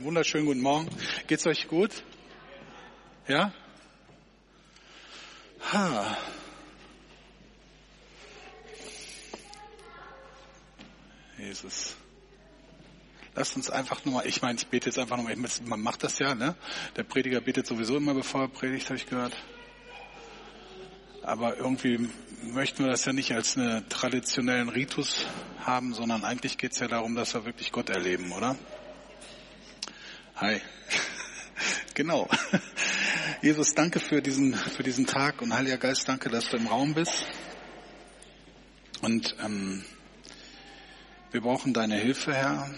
Wunderschönen guten Morgen. Geht's euch gut? Ja? Jesus. Lasst uns einfach nur mal, ich bete jetzt einfach nur mal, man macht das ja, ne? Der Prediger betet sowieso immer, bevor er predigt, habe ich gehört. Aber irgendwie möchten wir das ja nicht als einen traditionellen Ritus haben, sondern eigentlich geht's ja darum, dass wir wirklich Gott erleben, oder? Hi. Genau. Jesus, danke für diesen Tag und Heiliger Geist, danke, dass du im Raum bist. Und wir brauchen deine Hilfe, Herr.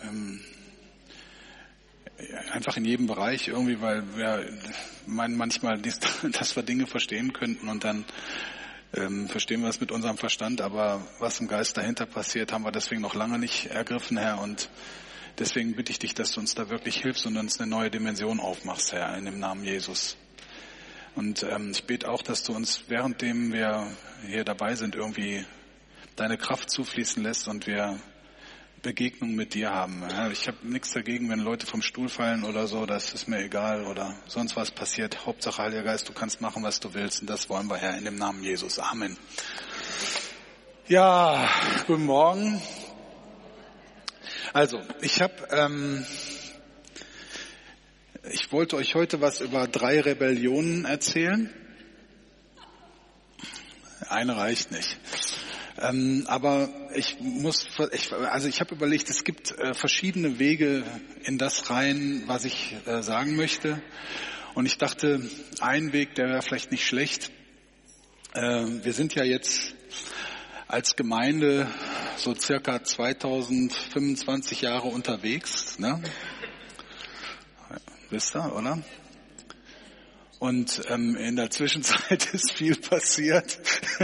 Einfach in jedem Bereich irgendwie, weil wir meinen manchmal, dass wir Dinge verstehen könnten und dann verstehen wir es mit unserem Verstand, aber was im Geist dahinter passiert, haben wir deswegen noch lange nicht ergriffen, Herr. Und deswegen bitte ich dich, dass du uns da wirklich hilfst und uns eine neue Dimension aufmachst, Herr, in dem Namen Jesus. Und ich bete auch, dass du uns, währenddem wir hier dabei sind, irgendwie deine Kraft zufließen lässt und wir Begegnungen mit dir haben. Ja, ich habe nichts dagegen, wenn Leute vom Stuhl fallen oder so, das ist mir egal oder sonst was passiert. Hauptsache, Heiliger Geist, du kannst machen, was du willst und das wollen wir, Herr, in dem Namen Jesus. Amen. Ja, guten Morgen. Also, ich wollte euch heute was über 3 Rebellionen erzählen. Eine reicht nicht. Aber ich habe überlegt, es gibt verschiedene Wege in das rein, was ich sagen möchte. Und ich dachte, ein Weg, der wäre vielleicht nicht schlecht. Wir sind ja jetzt als Gemeinde so circa 2025 Jahre unterwegs, ne? Wisst ihr, oder? Und in der Zwischenzeit ist viel passiert.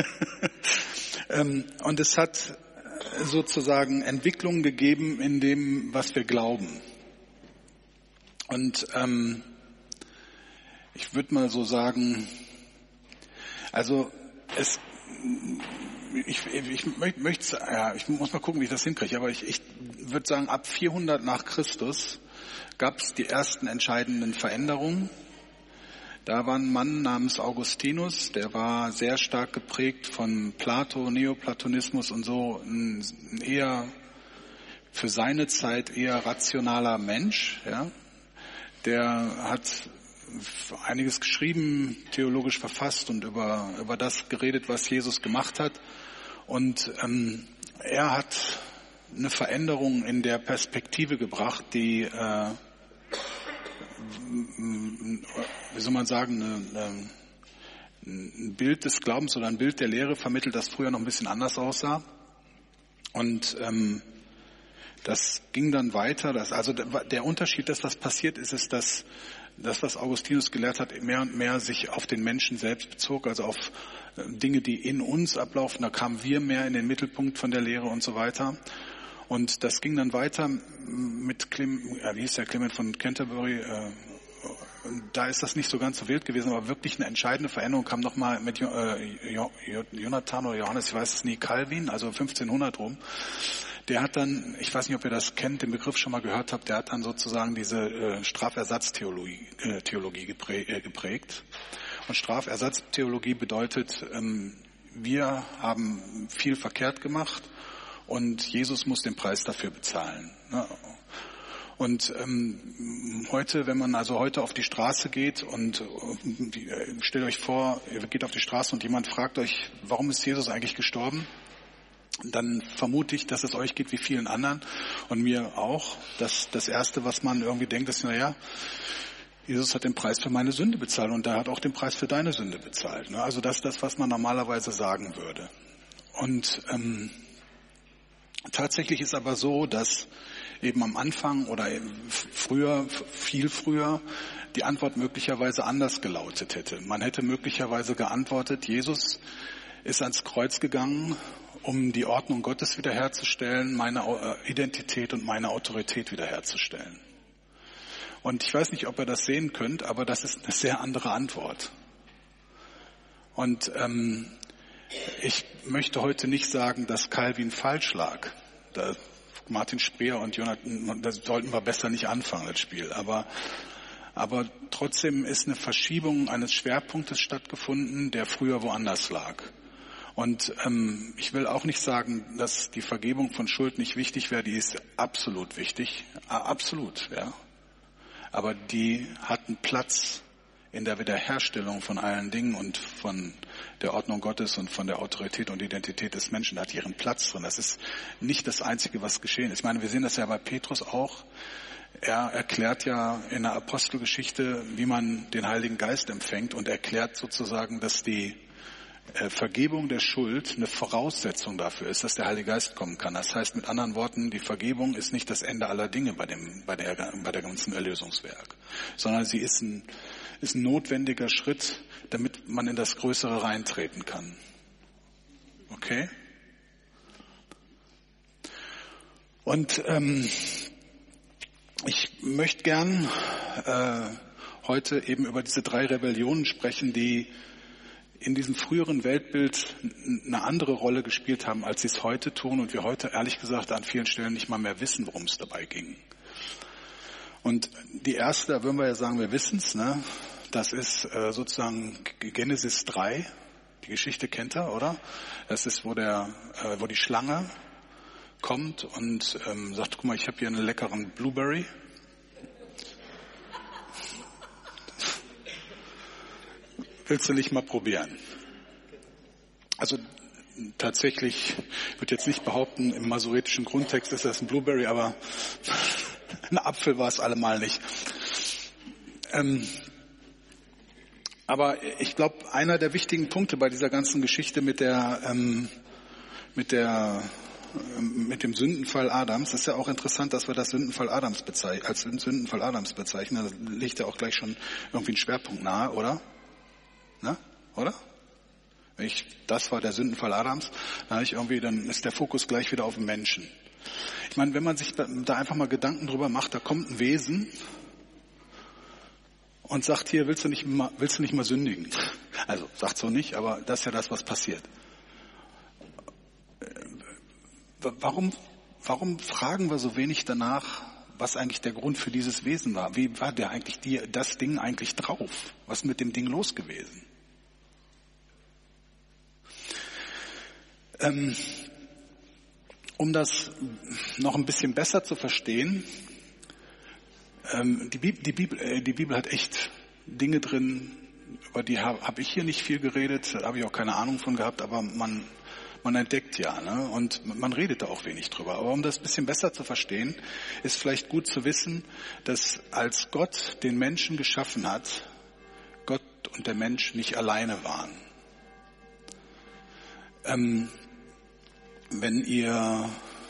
Und es hat sozusagen Entwicklungen gegeben in dem, was wir glauben. Und ich würde mal so sagen, also ich muss mal gucken, wie ich das hinkriege, aber ich würde sagen, ab 400 nach Christus gab es die ersten entscheidenden Veränderungen. Da war ein Mann namens Augustinus, der war sehr stark geprägt von Plato, Neoplatonismus und so, ein eher für seine Zeit eher rationaler Mensch, ja. Der hat einiges geschrieben, theologisch verfasst und über das geredet, was Jesus gemacht hat. Und er hat eine Veränderung in der Perspektive gebracht, die wie soll man sagen, ein Bild des Glaubens oder ein Bild der Lehre vermittelt, das früher noch ein bisschen anders aussah. Und das ging dann weiter. Also der Unterschied, dass was passiert ist, ist, dass das, was Augustinus gelehrt hat, mehr und mehr sich auf den Menschen selbst bezog, also auf Dinge, die in uns ablaufen. Da kamen wir mehr in den Mittelpunkt von der Lehre und so weiter. Und das ging dann weiter mit Clement von Canterbury. Da ist das nicht so ganz so wild gewesen, aber wirklich eine entscheidende Veränderung kam nochmal mit Jonathan oder Johannes, ich weiß es nie, Calvin, also 1500 rum. Der hat dann, ich weiß nicht, ob ihr das kennt, den Begriff schon mal gehört habt, der hat dann sozusagen diese Strafersatztheologie geprägt. Und Strafersatztheologie bedeutet, wir haben viel verkehrt gemacht und Jesus muss den Preis dafür bezahlen. Und heute, wenn man also heute auf die Straße geht und stellt euch vor, ihr geht auf die Straße und jemand fragt euch, warum ist Jesus eigentlich gestorben? Dann vermute ich, dass es euch geht wie vielen anderen und mir auch. Das Erste, was man irgendwie denkt, ist, Jesus hat den Preis für meine Sünde bezahlt und er hat auch den Preis für deine Sünde bezahlt. Ne? Also das ist das, was man normalerweise sagen würde. Und tatsächlich ist aber so, dass eben am Anfang oder viel früher, die Antwort möglicherweise anders gelautet hätte. Man hätte möglicherweise geantwortet, Jesus ist ans Kreuz gegangen, um die Ordnung Gottes wiederherzustellen, meine Identität und meine Autorität wiederherzustellen. Und ich weiß nicht, ob ihr das sehen könnt, aber das ist eine sehr andere Antwort. Und ich möchte heute nicht sagen, dass Calvin falsch lag. Da Martin Spreer und Jonathan, das sollten wir besser nicht anfangen, das Spiel. Aber trotzdem ist eine Verschiebung eines Schwerpunktes stattgefunden, der früher woanders lag. Und ich will auch nicht sagen, dass die Vergebung von Schuld nicht wichtig wäre, die ist absolut wichtig, absolut, ja. Aber die hat einen Platz in der Wiederherstellung von allen Dingen und von der Ordnung Gottes und von der Autorität und Identität des Menschen. Da hat ihren Platz drin. Das ist nicht das Einzige, was geschehen ist. Ich meine, wir sehen das ja bei Petrus auch. Er erklärt ja in der Apostelgeschichte, wie man den Heiligen Geist empfängt und erklärt sozusagen, dass die Vergebung der Schuld eine Voraussetzung dafür ist, dass der Heilige Geist kommen kann. Das heißt mit anderen Worten, die Vergebung ist nicht das Ende aller Dinge bei der ganzen Erlösungswerk, sondern sie ist ein notwendiger Schritt, damit man in das Größere reintreten kann. Okay? Und ich möchte gern heute eben über diese 3 Rebellionen sprechen, die in diesem früheren Weltbild eine andere Rolle gespielt haben, als sie es heute tun und wir heute ehrlich gesagt an vielen Stellen nicht mal mehr wissen, worum es dabei ging. Und die erste, da würden wir ja sagen, wir wissen es, ne? Das ist sozusagen Genesis 3, die Geschichte kennt ihr, oder? Das ist, wo die Schlange kommt und sagt, guck mal, ich habe hier einen leckeren Blueberry. Willst du nicht mal probieren? Also tatsächlich, ich würde jetzt nicht behaupten, im masoretischen Grundtext ist das ein Blueberry, aber ein Apfel war es allemal nicht. Aber ich glaube, einer der wichtigen Punkte bei dieser ganzen Geschichte mit dem Sündenfall Adams, ist ja auch interessant, dass wir das als Sündenfall Adams bezeichnen. Da liegt ja auch gleich schon irgendwie ein Schwerpunkt nahe, oder? Na, oder? Das war der Sündenfall Adams, dann ist der Fokus gleich wieder auf den Menschen. Ich meine, wenn man sich da einfach mal Gedanken drüber macht, da kommt ein Wesen und sagt hier, willst du nicht mal sündigen? Also, sagt so nicht, aber das ist ja das, was passiert. Warum fragen wir so wenig danach, was eigentlich der Grund für dieses Wesen war? Wie war der eigentlich das Ding eigentlich drauf? Was ist mit dem Ding los gewesen? Um das noch ein bisschen besser zu verstehen, die Bibel hat echt Dinge drin, über die habe ich hier nicht viel geredet, da habe ich auch keine Ahnung von gehabt, aber man entdeckt ja, ne? Und man redet da auch wenig drüber. Aber um das ein bisschen besser zu verstehen, ist vielleicht gut zu wissen, dass als Gott den Menschen geschaffen hat, Gott und der Mensch nicht alleine waren. Wenn ihr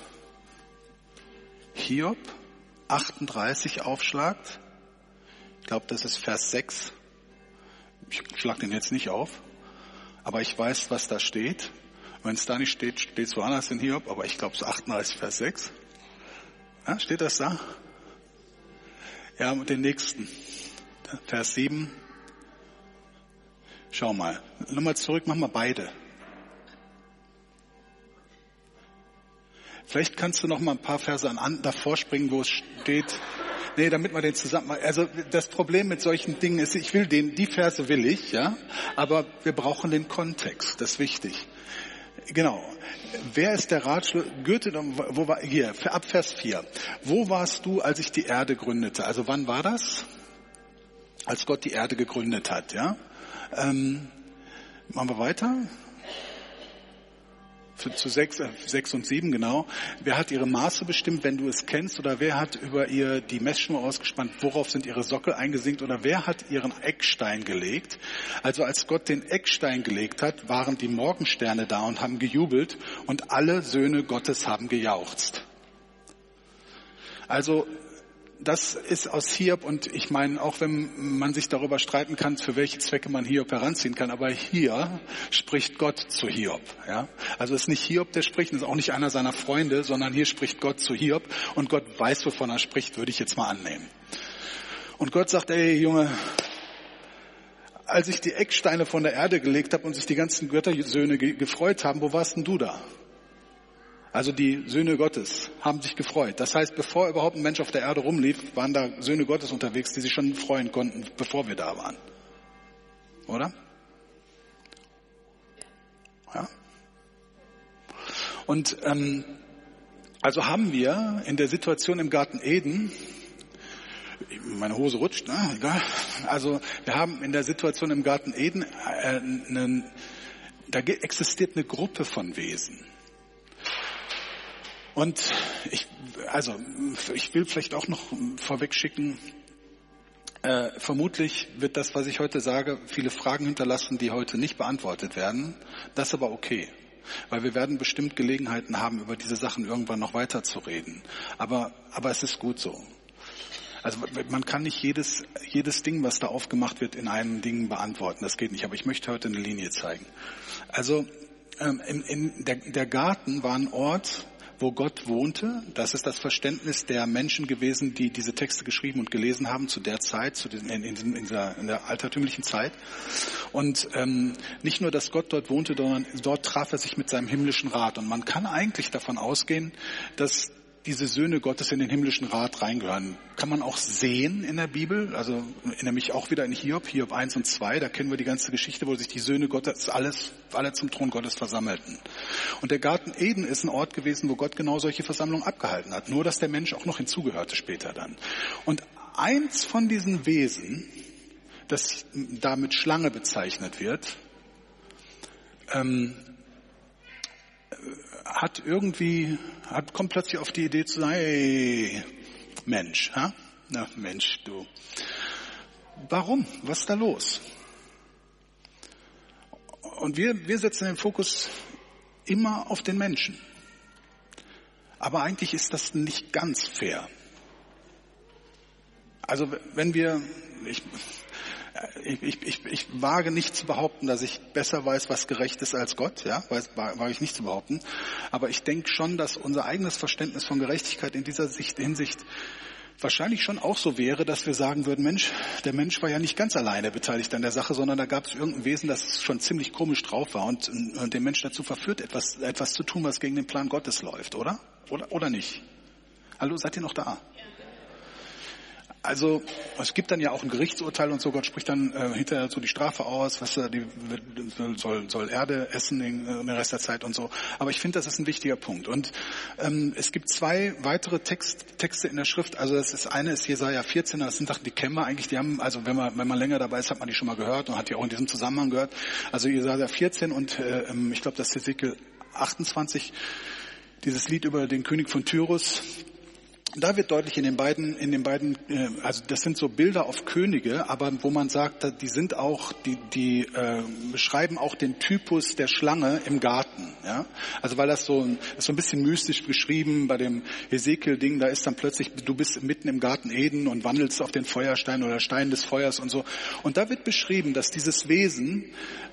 Hiob 38 aufschlagt, ich glaube, das ist Vers 6. Ich schlage den jetzt nicht auf, aber ich weiß, was da steht. Wenn es da nicht steht, steht es woanders in Hiob, aber ich glaube, es ist 38, Vers 6. Ja, steht das da? Ja, und den nächsten, Vers 7. Schau mal, nochmal zurück, machen wir beide. Vielleicht kannst du noch mal ein paar Verse davor springen, wo es steht. Nee, damit man den zusammen. Also das Problem mit solchen Dingen ist, die Verse will ich, ja, aber wir brauchen den Kontext, das ist wichtig. Genau. Wer ist der Ratschluss? Goethe, wo war hier? Ab Vers 4. Wo warst du, als ich die Erde gründete? Also wann war das? Als Gott die Erde gegründet hat, ja? Machen wir weiter. Zu 6 und 7, genau. Wer hat ihre Maße bestimmt, wenn du es kennst? Oder wer hat über ihr die Messschnur ausgespannt? Worauf sind ihre Sockel eingesinkt? Oder wer hat ihren Eckstein gelegt? Also als Gott den Eckstein gelegt hat, waren die Morgensterne da und haben gejubelt und alle Söhne Gottes haben gejauchzt. Also das ist aus Hiob, und ich meine, auch wenn man sich darüber streiten kann, für welche Zwecke man Hiob heranziehen kann, aber hier spricht Gott zu Hiob. Ja? Also es ist nicht Hiob, der spricht, es ist auch nicht einer seiner Freunde, sondern hier spricht Gott zu Hiob und Gott weiß, wovon er spricht, würde ich jetzt mal annehmen. Und Gott sagt, ey Junge, als ich die Ecksteine von der Erde gelegt habe und sich die ganzen Göttersöhne gefreut haben, wo warst denn du da? Also die Söhne Gottes haben sich gefreut. Das heißt, bevor überhaupt ein Mensch auf der Erde rumlief, waren da Söhne Gottes unterwegs, die sich schon freuen konnten, bevor wir da waren. Oder? Ja. Und also haben wir in der Situation im Garten Eden, meine Hose rutscht, ne? Egal. Also wir haben in der Situation im Garten Eden, da existiert eine Gruppe von Wesen. Und ich will vielleicht auch noch vorweg schicken, vermutlich wird das, was ich heute sage, viele Fragen hinterlassen, die heute nicht beantwortet werden. Das ist aber okay, weil wir werden bestimmt Gelegenheiten haben, über diese Sachen irgendwann noch weiter zu reden. Aber es ist gut so. Also man kann nicht jedes Ding, was da aufgemacht wird, in einem Ding beantworten. Das geht nicht. Aber ich möchte heute eine Linie zeigen. Also der Garten war ein Ort, wo Gott wohnte. Das ist das Verständnis der Menschen gewesen, die diese Texte geschrieben und gelesen haben zu der Zeit, in der altertümlichen Zeit. Und nicht nur, dass Gott dort wohnte, sondern dort traf er sich mit seinem himmlischen Rat. Und man kann eigentlich davon ausgehen, dass diese Söhne Gottes in den himmlischen Rat reingehören. Kann man auch sehen in der Bibel, also nämlich auch wieder in Hiob 1 und 2, da kennen wir die ganze Geschichte, wo sich die Söhne Gottes alle zum Thron Gottes versammelten. Und der Garten Eden ist ein Ort gewesen, wo Gott genau solche Versammlungen abgehalten hat, nur dass der Mensch auch noch hinzugehörte später dann. Und eins von diesen Wesen, das da mit Schlange bezeichnet wird, kommt plötzlich auf die Idee zu sagen, hey, Mensch, ha? Na Mensch, du. Warum? Was ist da los? Und wir setzen den Fokus immer auf den Menschen. Aber eigentlich ist das nicht ganz fair. Also wenn ich wage nicht zu behaupten, dass ich besser weiß, was gerecht ist als Gott, ja, wage ich nicht zu behaupten. Aber ich denke schon, dass unser eigenes Verständnis von Gerechtigkeit in dieser Hinsicht wahrscheinlich schon auch so wäre, dass wir sagen würden, Mensch, der Mensch war ja nicht ganz alleine beteiligt an der Sache, sondern da gab es irgendein Wesen, das schon ziemlich komisch drauf war und den Menschen dazu verführt, etwas zu tun, was gegen den Plan Gottes läuft, oder? Oder nicht? Hallo, seid ihr noch da? Also es gibt dann ja auch ein Gerichtsurteil und so, Gott spricht dann hinterher so die Strafe aus, soll Erde essen den Rest der Zeit und so. Aber ich finde, das ist ein wichtiger Punkt. Und es gibt zwei weitere Texte in der Schrift. Also eine ist Jesaja 14, das sind Sachen, die kennen wir eigentlich. Die haben, also wenn man länger dabei ist, hat man die schon mal gehört und hat die auch in diesem Zusammenhang gehört. Also Jesaja 14 und ich glaube, das ist Hesekiel 28, dieses Lied über den König von Tyrus. Da wird deutlich in den beiden, also das sind so Bilder auf Könige, aber wo man sagt, die sind auch, die beschreiben auch den Typus der Schlange im Garten, ja. Also weil das so ein bisschen mystisch beschrieben bei dem Hesekiel-Ding, da ist dann plötzlich, du bist mitten im Garten Eden und wandelst auf den Feuerstein oder Stein des Feuers und so. Und da wird beschrieben, dass dieses Wesen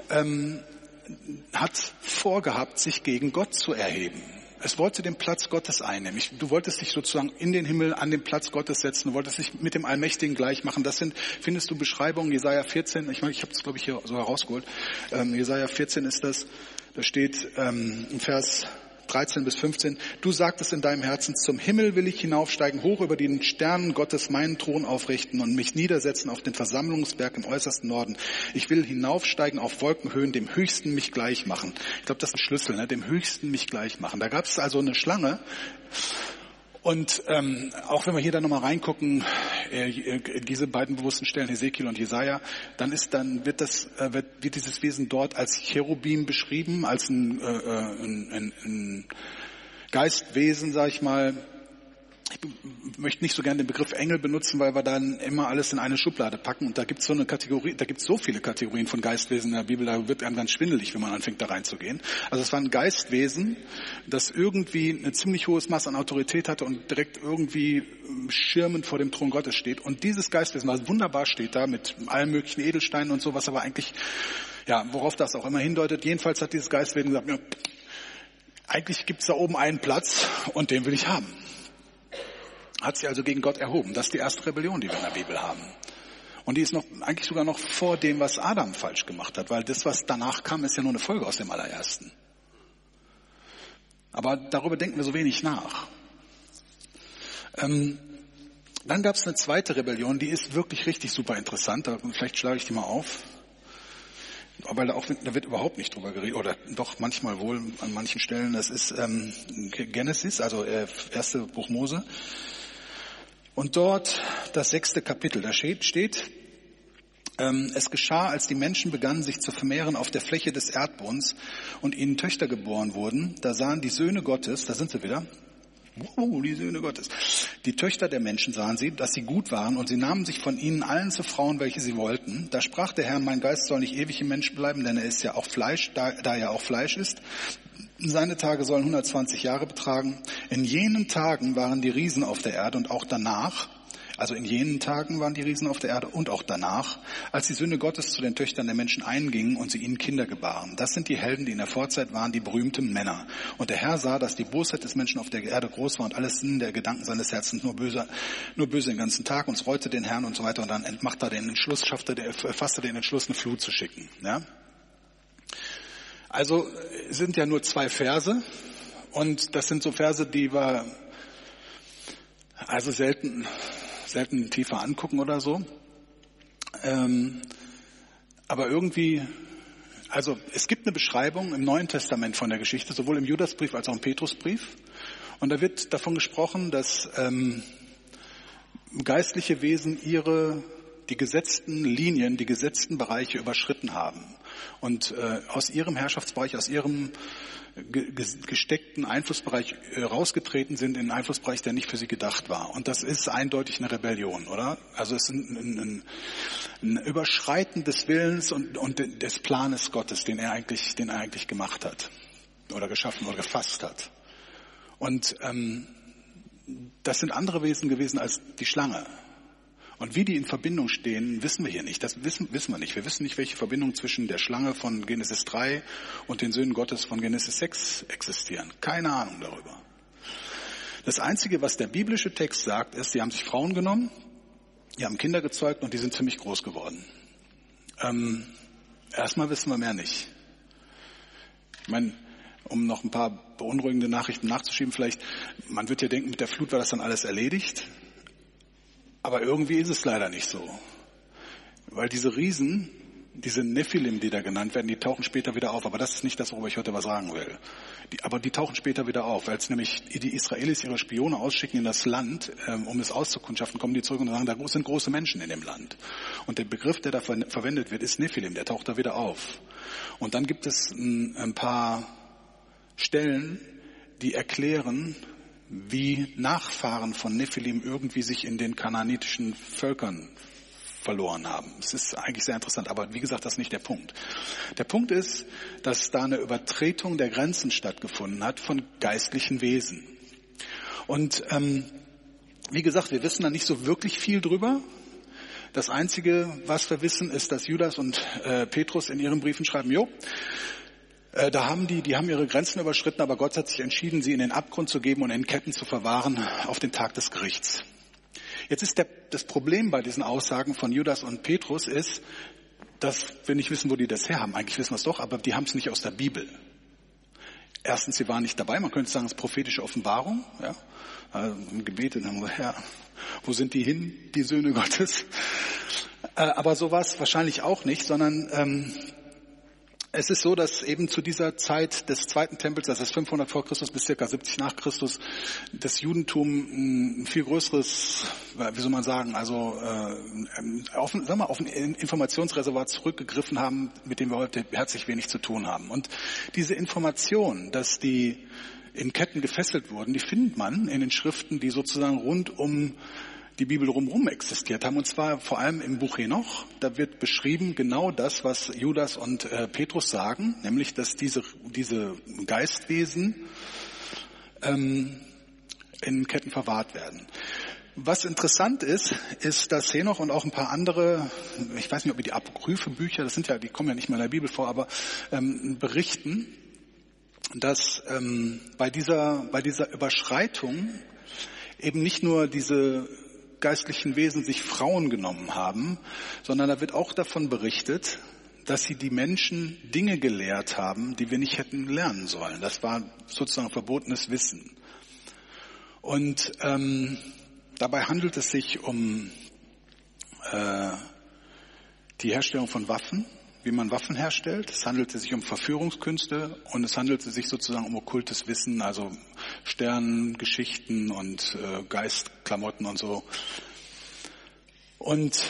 hat vorgehabt, sich gegen Gott zu erheben. Es wollte den Platz Gottes einnehmen. Du wolltest dich sozusagen in den Himmel an den Platz Gottes setzen. Du wolltest dich mit dem Allmächtigen gleich machen. Das findest du Beschreibungen, Jesaja 14. Ich habe es, glaube ich, hier sogar rausgeholt. Jesaja 14 ist das. Da steht im Vers 13 bis 15. Du sagtest in deinem Herzen, zum Himmel will ich hinaufsteigen, hoch über den Sternen Gottes meinen Thron aufrichten und mich niedersetzen auf den Versammlungsberg im äußersten Norden. Ich will hinaufsteigen auf Wolkenhöhen, dem Höchsten mich gleich machen. Ich glaube, das ist ein Schlüssel, ne? Dem Höchsten mich gleich machen. Da gab es also eine Schlange. Und auch wenn wir hier dann nochmal reingucken, diese beiden bewussten Stellen, Hesekiel und Jesaja, dann wird dieses Wesen dort als Cherubim beschrieben, als ein Geistwesen, sag ich mal. Ich möchte nicht so gerne den Begriff Engel benutzen, weil wir dann immer alles in eine Schublade packen. Und da gibt es so eine Kategorie, da gibt es so viele Kategorien von Geistwesen in der Bibel, da wird einem ganz schwindelig, wenn man anfängt, da reinzugehen. Also es war ein Geistwesen, das irgendwie ein ziemlich hohes Maß an Autorität hatte und direkt irgendwie schirmend vor dem Thron Gottes steht. Und dieses Geistwesen, was wunderbar steht da mit allen möglichen Edelsteinen und so, was aber eigentlich, ja, worauf das auch immer hindeutet. Jedenfalls hat dieses Geistwesen gesagt, ja, eigentlich gibt es da oben einen Platz und den will ich haben. Hat sich also gegen Gott erhoben. Das ist die erste Rebellion, die wir in der Bibel haben. Und die ist eigentlich sogar noch vor dem, was Adam falsch gemacht hat, weil das, was danach kam, ist ja nur eine Folge aus dem allerersten. Aber darüber denken wir so wenig nach. Dann gab es eine zweite Rebellion, die ist wirklich richtig super interessant. Vielleicht schlage ich die mal auf. Aber da wird überhaupt nicht drüber geredet, oder doch manchmal wohl an manchen Stellen. Das ist Genesis, also erste Buch Mose. Und dort das 6. Kapitel, da steht, es geschah, als die Menschen begannen, sich zu vermehren auf der Fläche des Erdbodens und ihnen Töchter geboren wurden, da sahen die Söhne Gottes, da sind sie wieder, die Söhne Gottes. Die Töchter der Menschen sahen sie, dass sie gut waren, und sie nahmen sich von ihnen allen zu Frauen, welche sie wollten. Da sprach der Herr, mein Geist soll nicht ewig im Menschen bleiben, denn er ist ja auch Fleisch, da er auch Fleisch ist. Seine Tage sollen 120 Jahre betragen. In jenen Tagen waren die Riesen auf der Erde und auch danach, also in jenen Tagen waren die Riesen auf der Erde und auch danach, als die Söhne Gottes zu den Töchtern der Menschen eingingen und sie ihnen Kinder gebaren. Das sind die Helden, die in der Vorzeit waren, die berühmten Männer. Und der Herr sah, dass die Bosheit des Menschen auf der Erde groß war und alles Sinn der Gedanken seines Herzens nur böse den ganzen Tag, und es reute den Herrn und so weiter. Und dann fasste er den Entschluss, eine Flut zu schicken. Ja? Also sind ja nur 2 Verse, und das sind so Verse, die wir also selten tiefer angucken oder so. Aber irgendwie, also es gibt eine Beschreibung im Neuen Testament von der Geschichte, sowohl im Judasbrief als auch im Petrusbrief. Und da wird davon gesprochen, dass geistliche Wesen die gesetzten Linien, die gesetzten Bereiche überschritten haben und aus ihrem Herrschaftsbereich, aus ihrem gesteckten Einflussbereich rausgetreten sind in einen Einflussbereich, der nicht für sie gedacht war. Und das ist eindeutig eine Rebellion, oder? Also es ist ein Überschreiten des Willens und des Planes Gottes, den er eigentlich gemacht hat oder geschaffen oder gefasst hat. Und das sind andere Wesen gewesen als die Schlange. Und wie die in Verbindung stehen, wissen wir hier nicht. Das wissen wir nicht. Wir wissen nicht, welche Verbindung zwischen der Schlange von Genesis 3 und den Söhnen Gottes von Genesis 6 existieren. Keine Ahnung darüber. Das Einzige, was der biblische Text sagt, ist, die haben sich Frauen genommen, die haben Kinder gezeugt und die sind ziemlich groß geworden. Erstmal wissen wir mehr nicht. Ich meine, um noch ein paar beunruhigende Nachrichten nachzuschieben, vielleicht, man wird ja denken, mit der Flut war das dann alles erledigt. Aber irgendwie ist es leider nicht so. Weil diese Riesen, diese Nephilim, die da genannt werden, die tauchen später wieder auf. Aber das ist nicht das, worüber ich heute was sagen will. Aber die tauchen später wieder auf. Weil es nämlich die Israelis ihre Spione ausschicken in das Land, um es auszukundschaften, kommen die zurück und sagen, da sind große Menschen in dem Land. Und der Begriff, der da verwendet wird, ist Nephilim. Der taucht da wieder auf. Und dann gibt es ein paar Stellen, die erklären, wie Nachfahren von Nephilim irgendwie sich in den kanaanitischen Völkern verloren haben. Es ist eigentlich sehr interessant, aber wie gesagt, das ist nicht der Punkt. Der Punkt ist, dass da eine Übertretung der Grenzen stattgefunden hat von geistlichen Wesen. Und wie gesagt, wir wissen da nicht so wirklich viel drüber. Das Einzige, was wir wissen, ist, dass Judas und Petrus in ihren Briefen schreiben, die haben ihre Grenzen überschritten, aber Gott hat sich entschieden, sie in den Abgrund zu geben und in Ketten zu verwahren auf den Tag des Gerichts. Jetzt ist das Problem bei diesen Aussagen von Judas und Petrus ist, dass wir nicht wissen, wo die das her haben. Eigentlich wissen wir es doch, aber die haben es nicht aus der Bibel. Erstens, sie waren nicht dabei. Man könnte sagen, es ist prophetische Offenbarung. Ja? Im Gebet, dann haben wir, Herr, wo sind die hin, die Söhne Gottes? Aber so war es wahrscheinlich auch nicht, sondern es ist so, dass eben zu dieser Zeit des zweiten Tempels, das ist 500 vor Christus bis ca. 70 nach Christus, das Judentum ein viel größeres, wie soll man sagen, also auf ein Informationsreservoir zurückgegriffen haben, mit dem wir heute herzlich wenig zu tun haben. Und diese Information, dass die in Ketten gefesselt wurden, die findet man in den Schriften, die sozusagen rund um die Bibel rumrum existiert haben, und zwar vor allem im Buch Henoch. Da wird beschrieben genau das, was Judas und Petrus sagen, nämlich, dass diese Geistwesen in Ketten verwahrt werden. Was interessant ist, dass Henoch und auch ein paar andere, ich weiß nicht, ob die Apokryphe-Bücher, die kommen ja nicht mal in der Bibel vor, aber berichten, dass bei dieser Überschreitung eben nicht nur diese geistlichen Wesen sich Frauen genommen haben, sondern da wird auch davon berichtet, dass sie die Menschen Dinge gelehrt haben, die wir nicht hätten lernen sollen. Das war sozusagen verbotenes Wissen. Und dabei handelt es sich um die Herstellung von Waffen, wie man Waffen herstellt. Es handelte sich um Verführungskünste und es handelte sich sozusagen um okkultes Wissen, also Sternengeschichten und Geistklamotten und so. Und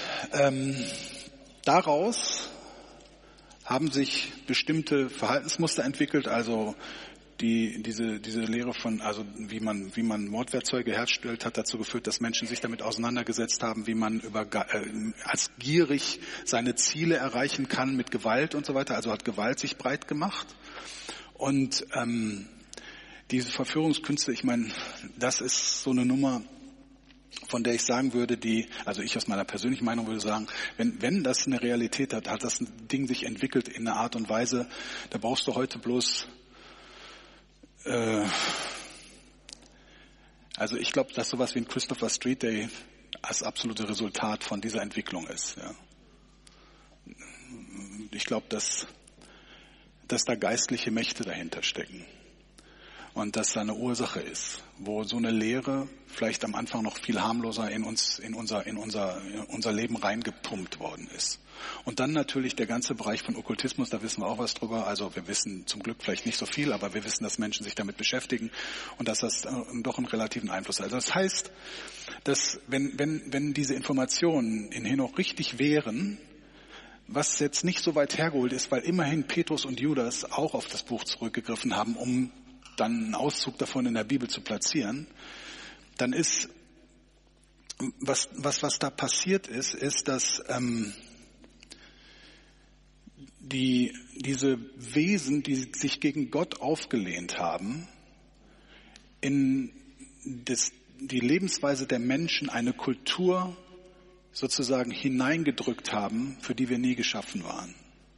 daraus haben sich bestimmte Verhaltensmuster entwickelt, also diese Lehre von, also wie man Mordwerkzeuge herstellt, hat dazu geführt, dass Menschen sich damit auseinandergesetzt haben, wie man als gierig seine Ziele erreichen kann mit Gewalt und so weiter. Also hat Gewalt sich breit gemacht. Und diese Verführungskünste, ich meine, das ist so eine Nummer, von der ich sagen würde, also ich aus meiner persönlichen Meinung würde sagen, wenn das eine Realität hat, hat das Ding sich entwickelt in einer Art und Weise, da brauchst du heute bloß also ich glaube, dass sowas wie ein Christopher Street Day das absolute Resultat von dieser Entwicklung ist. Ja. Ich glaube, dass da geistliche Mächte dahinter stecken und dass da eine Ursache ist, wo so eine Lehre vielleicht am Anfang noch viel harmloser in unser Leben reingepumpt worden ist. Und dann natürlich der ganze Bereich von Okkultismus, da wissen wir auch was drüber. Also wir wissen zum Glück vielleicht nicht so viel, aber wir wissen, dass Menschen sich damit beschäftigen und dass das doch einen relativen Einfluss hat. Also das heißt, dass wenn diese Informationen in Henoch richtig wären, was jetzt nicht so weit hergeholt ist, weil immerhin Petrus und Judas auch auf das Buch zurückgegriffen haben, um dann einen Auszug davon in der Bibel zu platzieren, dann ist, was da passiert ist, dass diese Wesen, die sich gegen Gott aufgelehnt haben, in die Lebensweise der Menschen eine Kultur sozusagen hineingedrückt haben, für die wir nie geschaffen waren.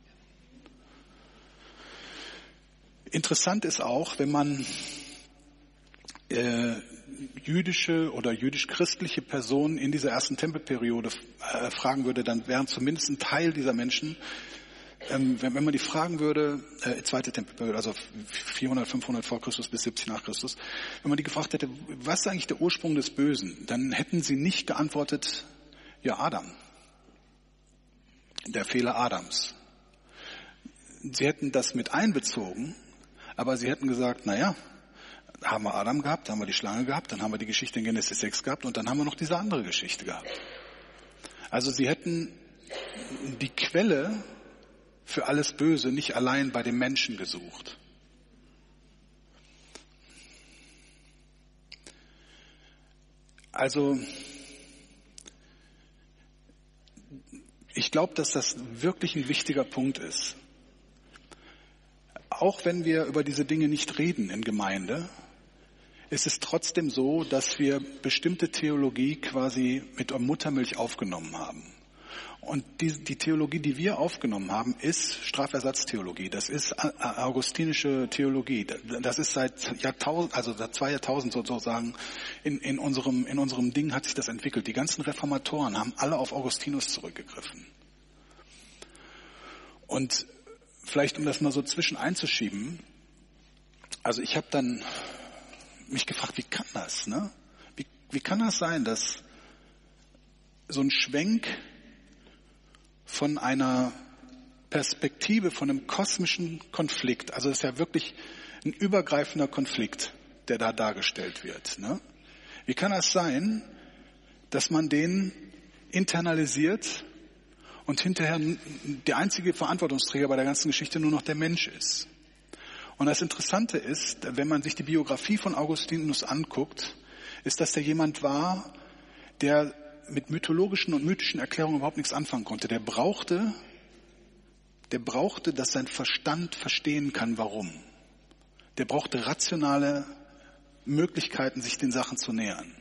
Interessant ist auch, wenn man jüdische oder jüdisch-christliche Personen in dieser ersten Tempelperiode fragen würde, dann wären zumindest ein Teil dieser Menschen, wenn man die fragen würde, zweite Tempelperiode, also 400, 500 vor Christus bis 70 nach Christus, wenn man die gefragt hätte, was ist eigentlich der Ursprung des Bösen, dann hätten sie nicht geantwortet, ja, Adam, der Fehler Adams. Sie hätten das mit einbezogen, aber sie hätten gesagt, naja, haben wir Adam gehabt, haben wir die Schlange gehabt, dann haben wir die Geschichte in Genesis 6 gehabt und dann haben wir noch diese andere Geschichte gehabt. Also sie hätten die Quelle für alles Böse nicht allein bei dem Menschen gesucht. Also ich glaube, dass das wirklich ein wichtiger Punkt ist. Auch wenn wir über diese Dinge nicht reden in Gemeinde, ist es trotzdem so, dass wir bestimmte Theologie quasi mit der Muttermilch aufgenommen haben. Und die Theologie, die wir aufgenommen haben, ist Strafersatztheologie. Das ist augustinische Theologie. Das ist seit Jahrtausend, also seit 2 Jahrtausend sozusagen in unserem Ding hat sich das entwickelt. Die ganzen Reformatoren haben alle auf Augustinus zurückgegriffen. Und vielleicht, um das mal so zwischen einzuschieben, also ich habe dann mich gefragt, wie kann das, ne? Wie kann das sein, dass so ein Schwenk von einer Perspektive, von einem kosmischen Konflikt, also es ist ja wirklich ein übergreifender Konflikt, der da dargestellt wird, ne? Wie kann das sein, dass man den internalisiert und hinterher der einzige Verantwortungsträger bei der ganzen Geschichte nur noch der Mensch ist? Und das Interessante ist, wenn man sich die Biografie von Augustinus anguckt, ist, dass der jemand war, der mit mythologischen und mythischen Erklärungen überhaupt nichts anfangen konnte. Der brauchte, dass sein Verstand verstehen kann, warum. Der brauchte rationale Möglichkeiten, sich den Sachen zu nähern.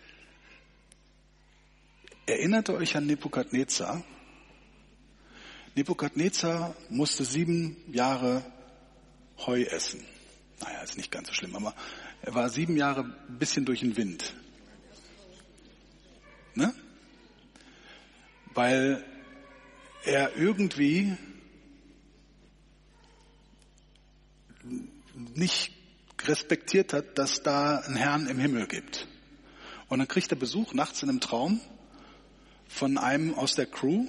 Erinnert ihr euch an Nebukadnezar? Nebukadnezar musste 7 Jahre Heu essen. Naja, ist nicht ganz so schlimm, aber er war 7 Jahre ein bisschen durch den Wind. Ne? Weil er irgendwie nicht respektiert hat, dass da einen Herrn im Himmel gibt. Und dann kriegt er Besuch nachts in einem Traum von einem aus der Crew.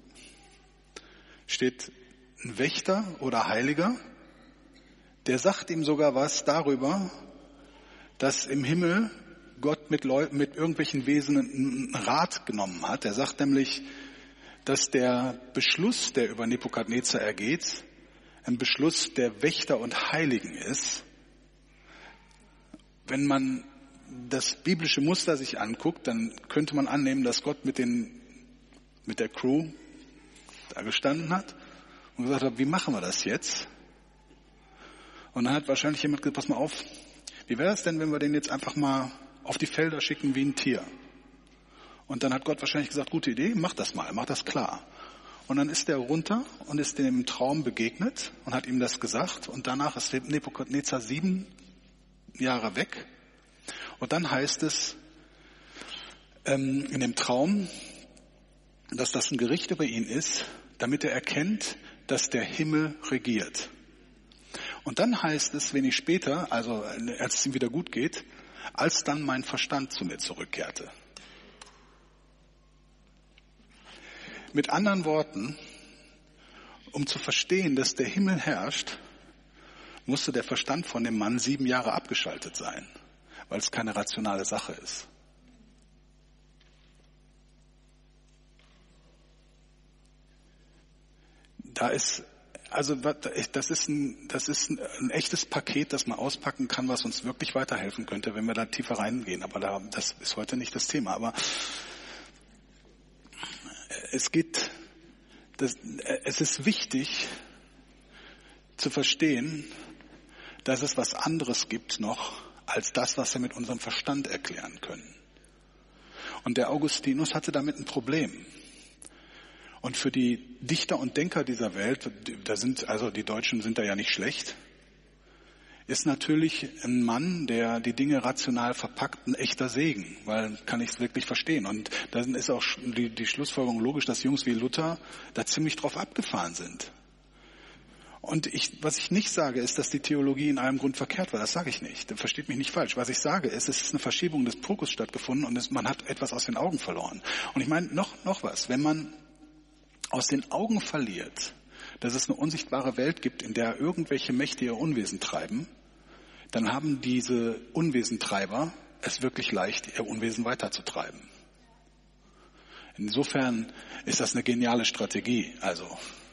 Steht ein Wächter oder Heiliger, der sagt ihm sogar was darüber, dass im Himmel Gott mit irgendwelchen Wesen einen Rat genommen hat. Er sagt nämlich, dass der Beschluss, der über Nebukadnezar ergeht, ein Beschluss der Wächter und Heiligen ist. Wenn man das biblische Muster sich anguckt, dann könnte man annehmen, dass Gott mit der Crew da gestanden hat und gesagt hat, wie machen wir das jetzt? Und dann hat wahrscheinlich jemand gesagt, pass mal auf, wie wäre es denn, wenn wir den jetzt einfach mal auf die Felder schicken wie ein Tier? Und dann hat Gott wahrscheinlich gesagt, gute Idee, mach das mal, mach das klar. Und dann ist der runter und ist dem im Traum begegnet und hat ihm das gesagt. Und danach ist Nebukadnezar 7 Jahre weg. Und dann heißt es in dem Traum, dass das ein Gericht über ihn ist, damit er erkennt, dass der Himmel regiert. Und dann heißt es wenig später, also als es ihm wieder gut geht, als dann mein Verstand zu mir zurückkehrte. Mit anderen Worten, um zu verstehen, dass der Himmel herrscht, musste der Verstand von dem Mann 7 Jahre abgeschaltet sein, weil es keine rationale Sache ist. Das ist ein echtes Paket, das man auspacken kann, was uns wirklich weiterhelfen könnte, wenn wir da tiefer reingehen. Aber das ist heute nicht das Thema. Aber es ist wichtig zu verstehen, dass es was anderes gibt noch, als das, was wir mit unserem Verstand erklären können. Und der Augustinus hatte damit ein Problem. Und für die Dichter und Denker dieser Welt, die Deutschen sind da ja nicht schlecht, ist natürlich ein Mann, der die Dinge rational verpackt, ein echter Segen, weil kann ich es wirklich verstehen. Und dann ist auch die Schlussfolgerung logisch, dass Jungs wie Luther da ziemlich drauf abgefahren sind. Und was ich nicht sage, ist, dass die Theologie in allem Grund verkehrt war. Das sage ich nicht. Versteht mich nicht falsch. Was ich sage, ist, es ist eine Verschiebung des Fokus stattgefunden und man hat etwas aus den Augen verloren. Und ich meine, noch was. Wenn man aus den Augen verliert, dass es eine unsichtbare Welt gibt, in der irgendwelche Mächte ihr Unwesen treiben, dann haben diese Unwesentreiber es wirklich leicht, ihr Unwesen weiterzutreiben. Insofern ist das eine geniale Strategie. Also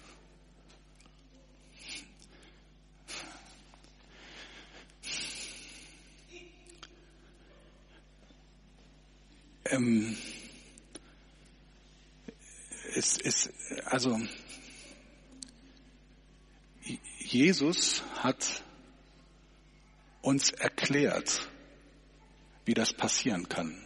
Jesus hat uns erklärt, wie das passieren kann.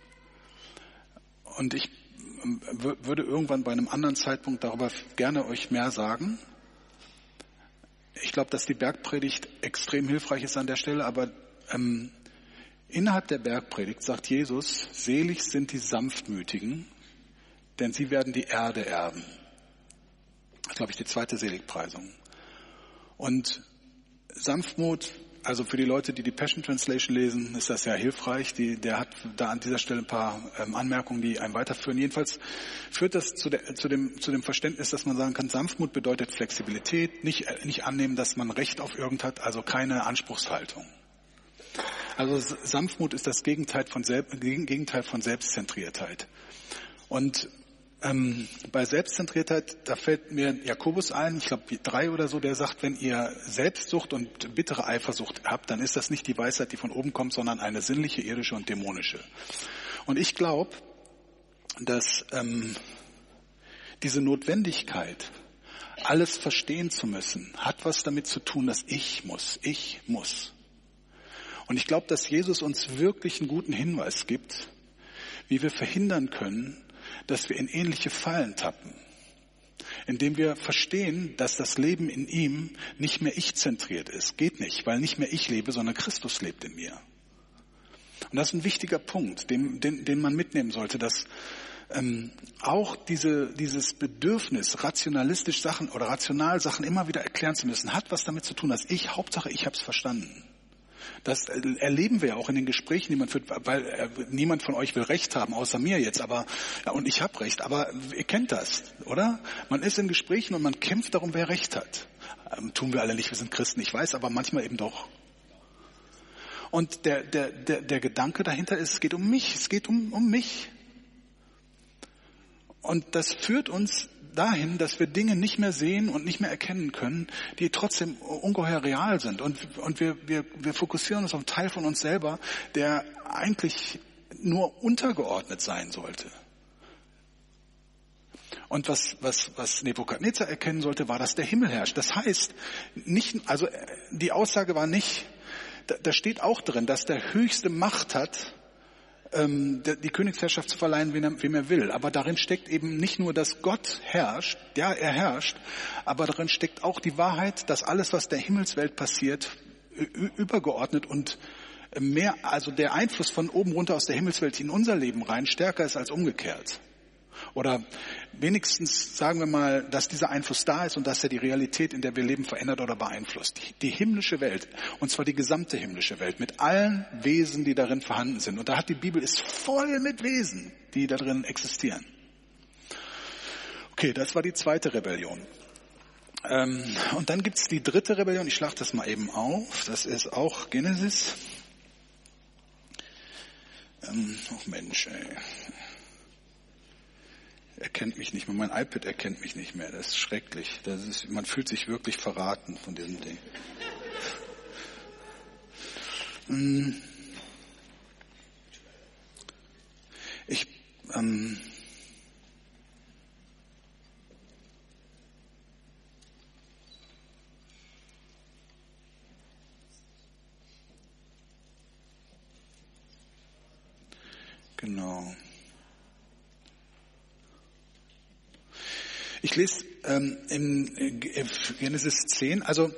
Und ich würde irgendwann bei einem anderen Zeitpunkt darüber gerne euch mehr sagen. Ich glaube, dass die Bergpredigt extrem hilfreich ist an der Stelle, aber innerhalb der Bergpredigt sagt Jesus, selig sind die Sanftmütigen, denn sie werden die Erde erben. Das ist, glaube ich, die 2. Seligpreisung. Und Sanftmut, also für die Leute, die Passion Translation lesen, ist das ja hilfreich. Der hat da an dieser Stelle ein paar Anmerkungen, die einem weiterführen. Jedenfalls führt das zu dem Verständnis, dass man sagen kann, Sanftmut bedeutet Flexibilität, nicht annehmen, dass man Recht auf irgend hat, also keine Anspruchshaltung. Also Sanftmut ist das Gegenteil von Selbstzentriertheit. Und bei Selbstzentriertheit, da fällt mir Jakobus ein, ich glaube 3 oder so, der sagt, wenn ihr Selbstsucht und bittere Eifersucht habt, dann ist das nicht die Weisheit, die von oben kommt, sondern eine sinnliche, irdische und dämonische. Und ich glaube, dass diese Notwendigkeit, alles verstehen zu müssen, hat was damit zu tun, dass ich muss. Und ich glaube, dass Jesus uns wirklich einen guten Hinweis gibt, wie wir verhindern können, dass wir in ähnliche Fallen tappen. indem wir verstehen, dass das Leben in ihm nicht mehr ich-zentriert ist. Geht nicht, weil nicht mehr ich lebe, sondern Christus lebt in mir. Und das ist ein wichtiger Punkt, den man mitnehmen sollte, dass auch dieses Bedürfnis, rationalistisch Sachen oder rational Sachen immer wieder erklären zu müssen, hat was damit zu tun, dass Hauptsache ich habe es verstanden. Das erleben wir ja auch in den Gesprächen, die man führt, weil niemand von euch will Recht haben, außer mir jetzt, aber ja, und ich habe Recht, aber ihr kennt das, oder? Man ist in Gesprächen und man kämpft darum, wer Recht hat. Tun wir alle nicht, wir sind Christen, ich weiß, aber manchmal eben doch. Und der Gedanke dahinter ist, es geht um mich, es geht um mich. Und das führt uns dahin, dass wir Dinge nicht mehr sehen und nicht mehr erkennen können, die trotzdem ungeheuer real sind. Und wir fokussieren uns auf einen Teil von uns selber, der eigentlich nur untergeordnet sein sollte. Und was Nebukadnezar erkennen sollte, war, dass der Himmel herrscht. Das heißt, die Aussage war nicht, da steht auch drin, dass der Höchste Macht hat, die Königsherrschaft zu verleihen, wem er will. Aber darin steckt eben nicht nur, dass Gott herrscht, ja, er herrscht, aber darin steckt auch die Wahrheit, dass alles, was der Himmelswelt passiert, übergeordnet und mehr, also der Einfluss von oben runter aus der Himmelswelt in unser Leben rein stärker ist als umgekehrt. Oder wenigstens sagen wir mal, dass dieser Einfluss da ist und dass er die Realität, in der wir leben, verändert oder beeinflusst. Die himmlische Welt, und zwar die gesamte himmlische Welt, mit allen Wesen, die darin vorhanden sind. Und die Bibel ist voll mit Wesen, die da drin existieren. Okay, das war die zweite Rebellion. Und dann gibt's die dritte Rebellion, ich schlage das mal eben auf, das ist auch Genesis. Mensch, ey. Erkennt mich nicht mehr. Mein iPad erkennt mich nicht mehr. Das ist schrecklich. Man fühlt sich wirklich verraten von diesem Ding. Genau. Ich lese in Genesis 10, also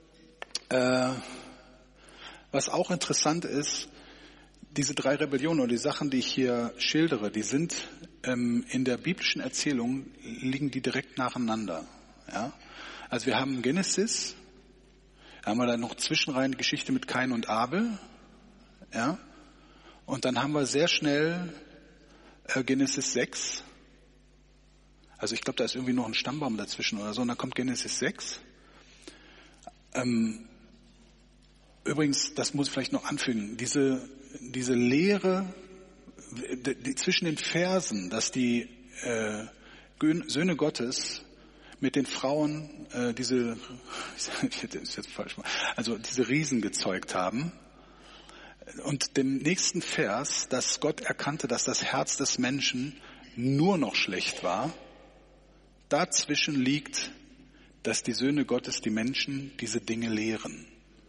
was auch interessant ist, diese 3 Rebellionen oder die Sachen, die ich hier schildere, die sind in der biblischen Erzählung, liegen die direkt nacheinander. Ja? Also wir haben Genesis, da haben wir dann noch zwischenrein die Geschichte mit Kain und Abel, ja? Und dann haben wir sehr schnell Genesis 6. Also ich glaube, da ist irgendwie noch ein Stammbaum dazwischen oder so. Und dann kommt Genesis 6. Übrigens, das muss ich vielleicht noch anfügen, diese Lehre zwischen den Versen, dass die Söhne Gottes mit den Frauen diese Riesen gezeugt haben. Und dem nächsten Vers, dass Gott erkannte, dass das Herz des Menschen nur noch schlecht war. Dazwischen liegt, dass die Söhne Gottes die Menschen diese Dinge lehren.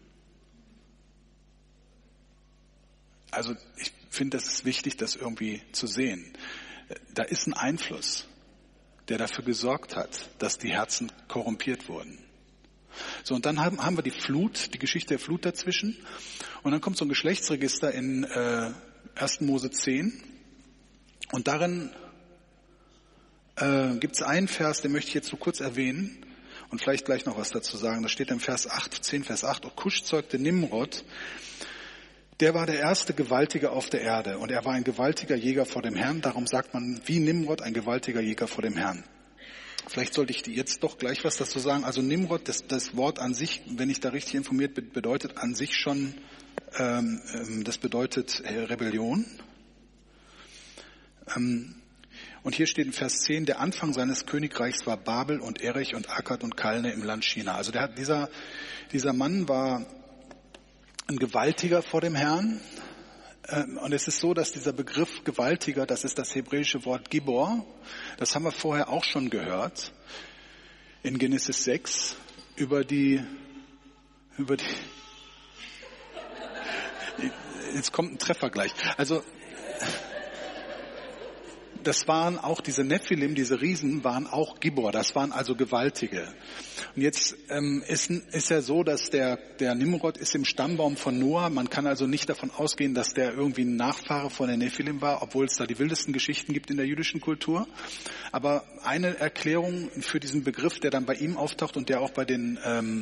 Also ich finde, das ist wichtig, das irgendwie zu sehen. Da ist ein Einfluss, der dafür gesorgt hat, dass die Herzen korrumpiert wurden. So, und dann haben wir die Flut, die Geschichte der Flut dazwischen. Und dann kommt so ein Geschlechtsregister in 1. Mose 10. Und darin gibt es einen Vers, den möchte ich jetzt so kurz erwähnen und vielleicht gleich noch was dazu sagen. Da steht im Vers 8, 10 Vers 8, und Kusch zeugte Nimrod. Der war der erste Gewaltige auf der Erde und er war ein gewaltiger Jäger vor dem Herrn. Darum sagt man, wie Nimrod, ein gewaltiger Jäger vor dem Herrn. Vielleicht sollte ich jetzt doch gleich was dazu sagen. Also Nimrod, das Wort an sich, wenn ich da richtig informiert bin, bedeutet an sich schon, das bedeutet Rebellion. Und hier steht in Vers 10, der Anfang seines Königreichs war Babel und Erech und Akkad und Kalne im Land China. Also dieser Mann war ein Gewaltiger vor dem Herrn. Und es ist so, dass dieser Begriff Gewaltiger, das ist das hebräische Wort Gibor, das haben wir vorher auch schon gehört, in Genesis 6, jetzt kommt ein Treffer gleich. Also, das waren auch diese Nephilim, diese Riesen, waren auch Gibor, das waren also Gewaltige. Und jetzt ist ja so, dass der Nimrod ist im Stammbaum von Noah. Man kann also nicht davon ausgehen, dass der irgendwie ein Nachfahre von den Nephilim war, obwohl es da die wildesten Geschichten gibt in der jüdischen Kultur. Aber eine Erklärung für diesen Begriff, der dann bei ihm auftaucht und der auch bei den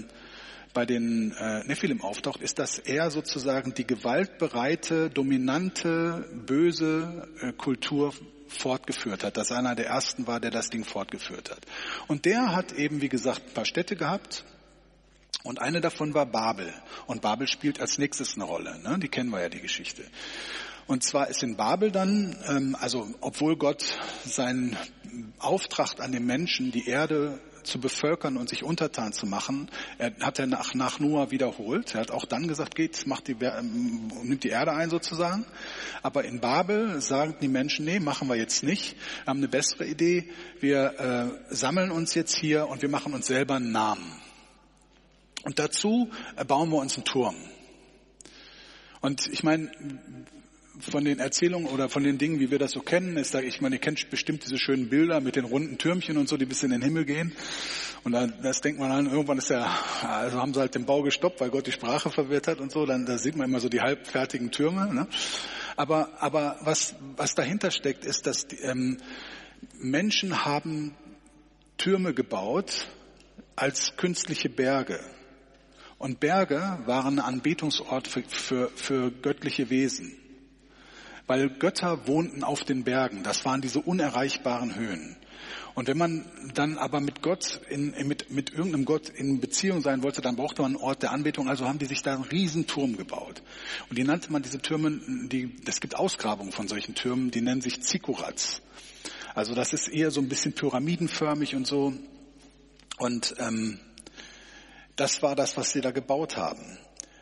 Nephilim auftaucht, ist, dass er sozusagen die gewaltbereite, dominante, böse Kultur fortgeführt hat, dass einer der ersten war, der das Ding fortgeführt hat. Und der hat eben, wie gesagt, ein paar Städte gehabt und eine davon war Babel. Und Babel spielt als nächstes eine Rolle, ne? Die kennen wir ja, die Geschichte. Und zwar ist in Babel dann, also obwohl Gott seinen Auftrag an den Menschen, die Erde zu bevölkern und sich untertan zu machen, hat er nach Noah wiederholt. Er hat auch dann gesagt, geht, nimmt die Erde ein sozusagen. Aber in Babel sagen die Menschen, nee, machen wir jetzt nicht. Wir haben eine bessere Idee. Wir sammeln uns jetzt hier und wir machen uns selber einen Namen. Und dazu bauen wir uns einen Turm. Und ich meine, von den Erzählungen oder von den Dingen, wie wir das so kennen, ist da, ich meine, ihr kennt bestimmt diese schönen Bilder mit den runden Türmchen und so, die bis in den Himmel gehen. Und dann, das denkt man an, irgendwann also haben sie halt den Bau gestoppt, weil Gott die Sprache verwirrt hat und so, dann, da sieht man immer so die halbfertigen Türme, ne? Aber was dahinter steckt, ist, dass Menschen haben Türme gebaut als künstliche Berge. Und Berge waren ein Anbetungsort für göttliche Wesen. Weil Götter wohnten auf den Bergen. Das waren diese unerreichbaren Höhen. Und wenn man dann aber mit Gott, mit irgendeinem Gott in Beziehung sein wollte, dann brauchte man einen Ort der Anbetung. Also haben die sich da einen riesen Turm gebaut. Und die nannte man diese Türme, es gibt Ausgrabungen von solchen Türmen, die nennen sich Zikurats. Also das ist eher so ein bisschen pyramidenförmig und so. Und das war das, was sie da gebaut haben.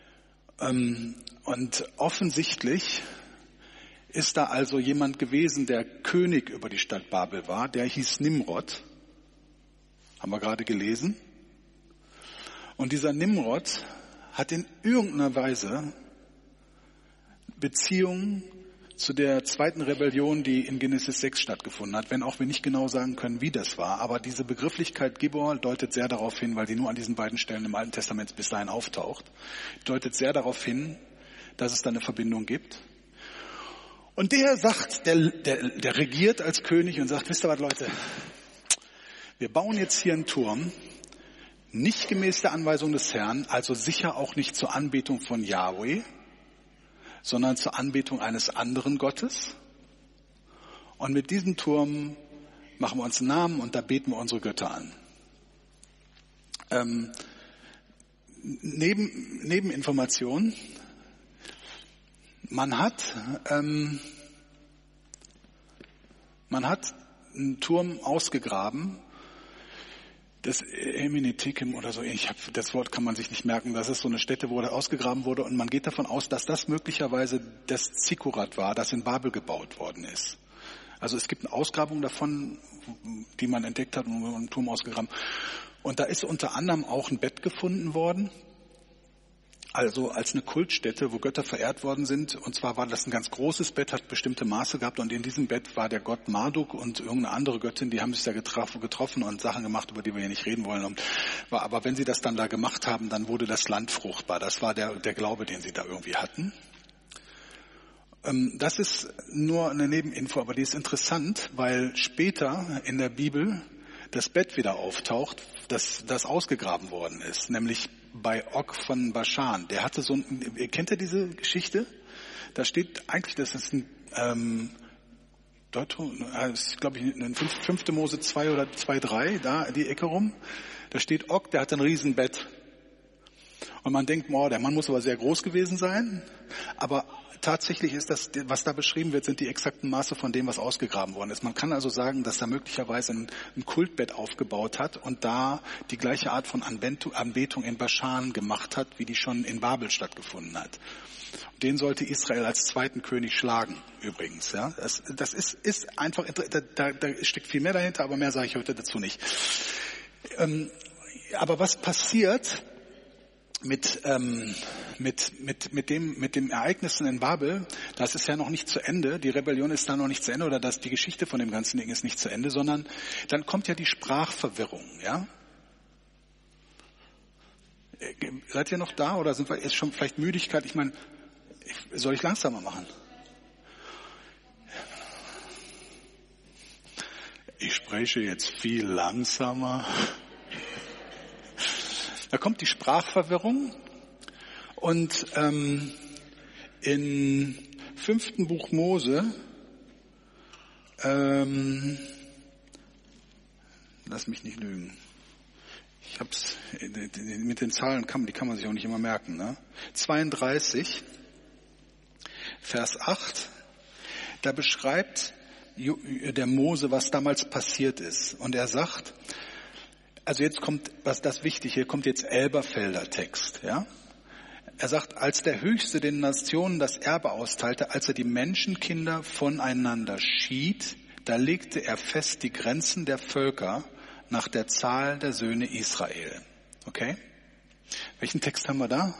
Und offensichtlich ist da also jemand gewesen, der König über die Stadt Babel war, der hieß Nimrod. Haben wir gerade gelesen. Und dieser Nimrod hat in irgendeiner Weise Beziehung zu der zweiten Rebellion, die in Genesis 6 stattgefunden hat, wenn auch wir nicht genau sagen können, wie das war. Aber diese Begrifflichkeit Gibor deutet sehr darauf hin, weil die nur an diesen beiden Stellen im Alten Testament bis dahin auftaucht, deutet sehr darauf hin, dass es da eine Verbindung gibt. Und der sagt, der regiert als König und sagt, wisst ihr was, Leute, wir bauen jetzt hier einen Turm, nicht gemäß der Anweisung des Herrn, also sicher auch nicht zur Anbetung von Yahweh, sondern zur Anbetung eines anderen Gottes. Und mit diesem Turm machen wir uns einen Namen und da beten wir unsere Götter an. Nebeninformation. Man hat einen Turm ausgegraben, das Eminetikim oder so, das Wort kann man sich nicht merken, das ist so eine Stätte, wo der ausgegraben wurde und man geht davon aus, dass das möglicherweise das Zikkurat war, das in Babel gebaut worden ist. Also es gibt eine Ausgrabung davon, die man entdeckt hat und einen Turm ausgegraben. Und da ist unter anderem auch ein Bett gefunden worden, also als eine Kultstätte, wo Götter verehrt worden sind. Und zwar war das ein ganz großes Bett, hat bestimmte Maße gehabt. Und in diesem Bett war der Gott Marduk und irgendeine andere Göttin, die haben sich da getroffen und Sachen gemacht, über die wir hier nicht reden wollen. Aber wenn sie das dann da gemacht haben, dann wurde das Land fruchtbar. Das war der Glaube, den sie da irgendwie hatten. Das ist nur eine Nebeninfo, aber die ist interessant, weil später in der Bibel das Bett wieder auftaucht, das ausgegraben worden ist, nämlich bei Og von Baschan. Der hatte kennt ihr diese Geschichte? Da steht eigentlich, das ist ein glaube ich, in 5. Mose 2 oder 2,3, da die Ecke rum. Da steht Og, der hat ein Riesenbett. Und man denkt, der Mann muss aber sehr groß gewesen sein. Aber tatsächlich ist das, was da beschrieben wird, sind die exakten Maße von dem, was ausgegraben worden ist. Man kann also sagen, dass da möglicherweise ein Kultbett aufgebaut hat und da die gleiche Art von Anbetung in Baschan gemacht hat, wie die schon in Babel stattgefunden hat. Den sollte Israel als zweiten König schlagen, übrigens. Ja, das ist einfach, da steckt viel mehr dahinter, aber mehr sage ich heute dazu nicht. Aber was passiert, mit dem Ereignissen in Babel, das ist ja noch nicht zu Ende, die Rebellion ist da noch nicht zu Ende oder die Geschichte von dem ganzen Ding ist nicht zu Ende, sondern dann kommt ja die Sprachverwirrung, ja? Seid ihr noch da oder sind wir jetzt schon vielleicht Müdigkeit? Ich meine, soll ich langsamer machen? Ich spreche jetzt viel langsamer. Da kommt die Sprachverwirrung und im 5. Buch Mose, lass mich nicht lügen, ich hab's mit den Zahlen, die kann man sich auch nicht immer merken, ne? 32, Vers 8, da beschreibt der Mose, was damals passiert ist. Und er sagt, also jetzt kommt, was das wichtig, hier kommt jetzt Elberfelder Text, ja? Er sagt, als der Höchste den Nationen das Erbe austeilte, als er die Menschenkinder voneinander schied, da legte er fest die Grenzen der Völker nach der Zahl der Söhne Israel. Okay? Welchen Text haben wir da?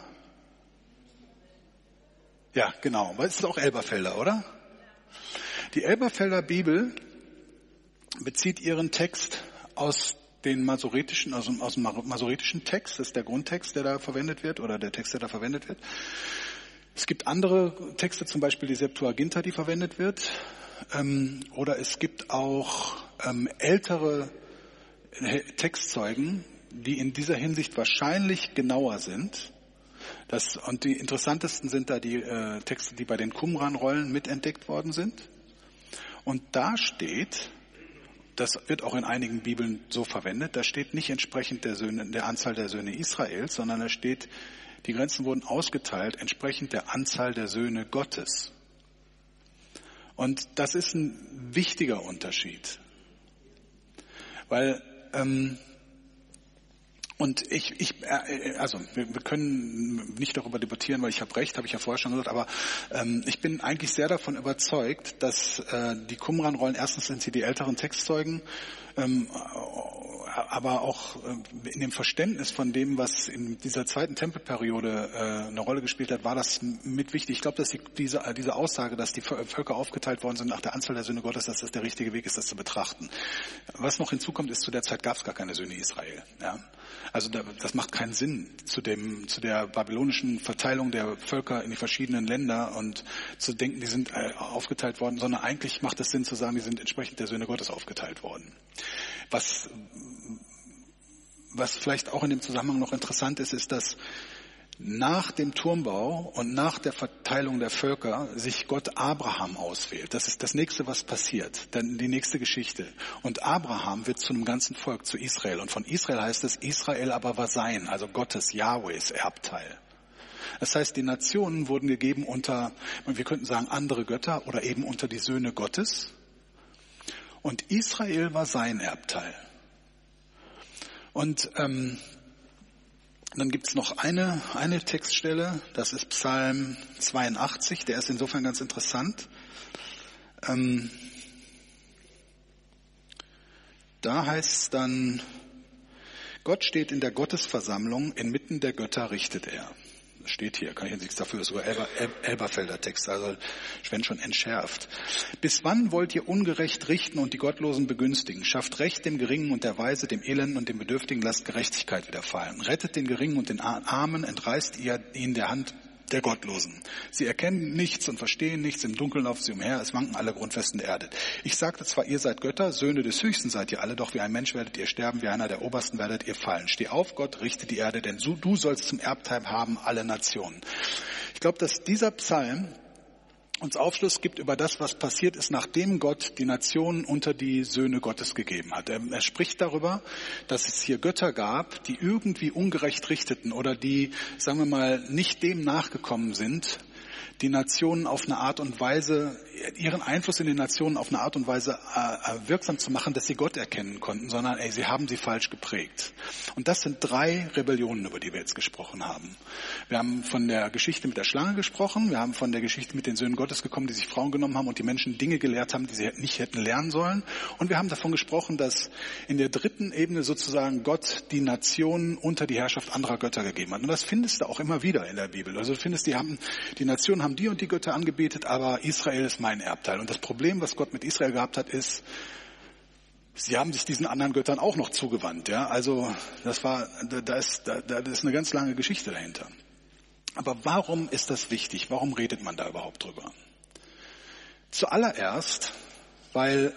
Ja, genau. Aber es ist auch Elberfelder, oder? Die Elberfelder Bibel bezieht ihren Text aus den masoretischen, aus dem masoretischen Text, das ist der Grundtext, der da verwendet wird, oder der Text, der da verwendet wird. Es gibt andere Texte, zum Beispiel die Septuaginta, die verwendet wird, oder es gibt auch ältere Textzeugen, die in dieser Hinsicht wahrscheinlich genauer sind. Und die interessantesten sind da die Texte, die bei den Qumran-Rollen mitentdeckt worden sind. Und da steht, das wird auch in einigen Bibeln so verwendet, da steht nicht entsprechend der Anzahl der Söhne Israels, sondern da steht, die Grenzen wurden ausgeteilt entsprechend der Anzahl der Söhne Gottes. Und das ist ein wichtiger Unterschied. Weil, wir können nicht darüber debattieren, weil ich habe recht, habe ich ja vorher schon gesagt, aber ich bin eigentlich sehr davon überzeugt, dass die Qumran-Rollen, erstens sind sie die älteren Textzeugen, aber auch in dem Verständnis von dem, was in dieser zweiten Tempelperiode eine Rolle gespielt hat, war das mit wichtig. Ich glaube, dass diese Aussage, dass die Völker aufgeteilt worden sind nach der Anzahl der Söhne Gottes, dass das der richtige Weg ist, das zu betrachten. Was noch hinzukommt, ist, zu der Zeit gab es gar keine Söhne Israel. Ja? Also das macht keinen Sinn, zu der babylonischen Verteilung der Völker in die verschiedenen Länder und zu denken, die sind aufgeteilt worden, sondern eigentlich macht es Sinn zu sagen, die sind entsprechend der Söhne Gottes aufgeteilt worden. Was vielleicht auch in dem Zusammenhang noch interessant ist, ist, dass nach dem Turmbau und nach der Verteilung der Völker sich Gott Abraham auswählt. Das ist das Nächste, was passiert, dann die nächste Geschichte. Und Abraham wird zu einem ganzen Volk, zu Israel. Und von Israel heißt es, Israel aber war sein, also Gottes, Jahwes Erbteil. Das heißt, die Nationen wurden gegeben unter, wir könnten sagen, andere Götter oder eben unter die Söhne Gottes. Und Israel war sein Erbteil. Und dann gibt's noch eine Textstelle, das ist Psalm 82, der ist insofern ganz interessant. Da heißt es dann, Gott steht in der Gottesversammlung, inmitten der Götter richtet er. Das steht hier, kann ich jetzt nichts dafür, das ist sogar Elberfelder Text, also Sven schon entschärft. Bis wann wollt ihr ungerecht richten und die Gottlosen begünstigen? Schafft Recht dem Geringen und der Weise, dem Elenden und dem Bedürftigen, lasst Gerechtigkeit widerfallen. Rettet den Geringen und den Armen, entreißt ihr ihn der Hand der Gottlosen. Sie erkennen nichts und verstehen nichts, im Dunkeln laufen sie umher, es wanken alle Grundfesten der Erde. Ich sagte zwar, ihr seid Götter, Söhne des Höchsten seid ihr alle, doch wie ein Mensch werdet ihr sterben, wie einer der Obersten werdet ihr fallen. Steh auf, Gott, richte die Erde, denn du sollst zum Erbteil haben alle Nationen. Ich glaube, dass dieser Psalm uns Aufschluss gibt über das, was passiert ist, nachdem Gott die Nationen unter die Söhne Gottes gegeben hat. Er spricht darüber, dass es hier Götter gab, die irgendwie ungerecht richteten oder die, sagen wir mal, nicht dem nachgekommen sind, die Nationen auf eine Art und Weise, ihren Einfluss in den Nationen auf eine Art und Weise wirksam zu machen, dass sie Gott erkennen konnten, sondern sie haben sie falsch geprägt. Und das sind 3 Rebellionen, über die wir jetzt gesprochen haben. Wir haben von der Geschichte mit der Schlange gesprochen, wir haben von der Geschichte mit den Söhnen Gottes gekommen, die sich Frauen genommen haben und die Menschen Dinge gelehrt haben, die sie nicht hätten lernen sollen. Und wir haben davon gesprochen, dass in der 3. Ebene sozusagen Gott die Nationen unter die Herrschaft anderer Götter gegeben hat. Und das findest du auch immer wieder in der Bibel. Also du findest, die Nationen haben die und die Götter angebetet, aber Israel ist mein Erbteil. Und das Problem, was Gott mit Israel gehabt hat, ist, sie haben sich diesen anderen Göttern auch noch zugewandt. Ja? Also da ist eine ganz lange Geschichte dahinter. Aber warum ist das wichtig? Warum redet man da überhaupt drüber? Zuallererst, weil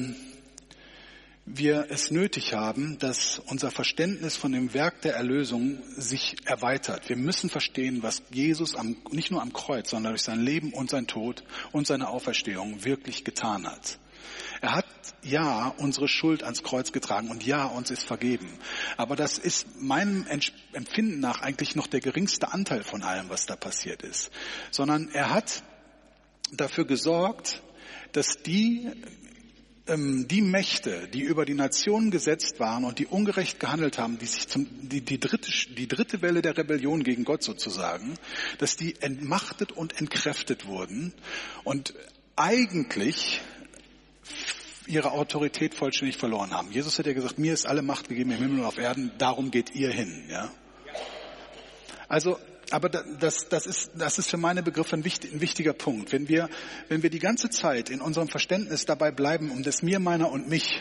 wir es nötig haben, dass unser Verständnis von dem Werk der Erlösung sich erweitert. Wir müssen verstehen, was Jesus nicht nur am Kreuz, sondern durch sein Leben und sein Tod und seine Auferstehung wirklich getan hat. Er hat ja unsere Schuld ans Kreuz getragen und ja, uns ist vergeben. Aber das ist meinem Empfinden nach eigentlich noch der geringste Anteil von allem, was da passiert ist. Sondern er hat dafür gesorgt, dass die Mächte, die über die Nationen gesetzt waren und die ungerecht gehandelt haben, die dritte Welle der Rebellion gegen Gott sozusagen, dass die entmachtet und entkräftet wurden und eigentlich ihre Autorität vollständig verloren haben. Jesus hat ja gesagt, mir ist alle Macht gegeben im Himmel und auf Erden, darum geht ihr hin. Ja? Also, aber das ist für meine Begriffe ein wichtiger Punkt. Wenn wir die ganze Zeit in unserem Verständnis dabei bleiben, um das mir, meiner und mich,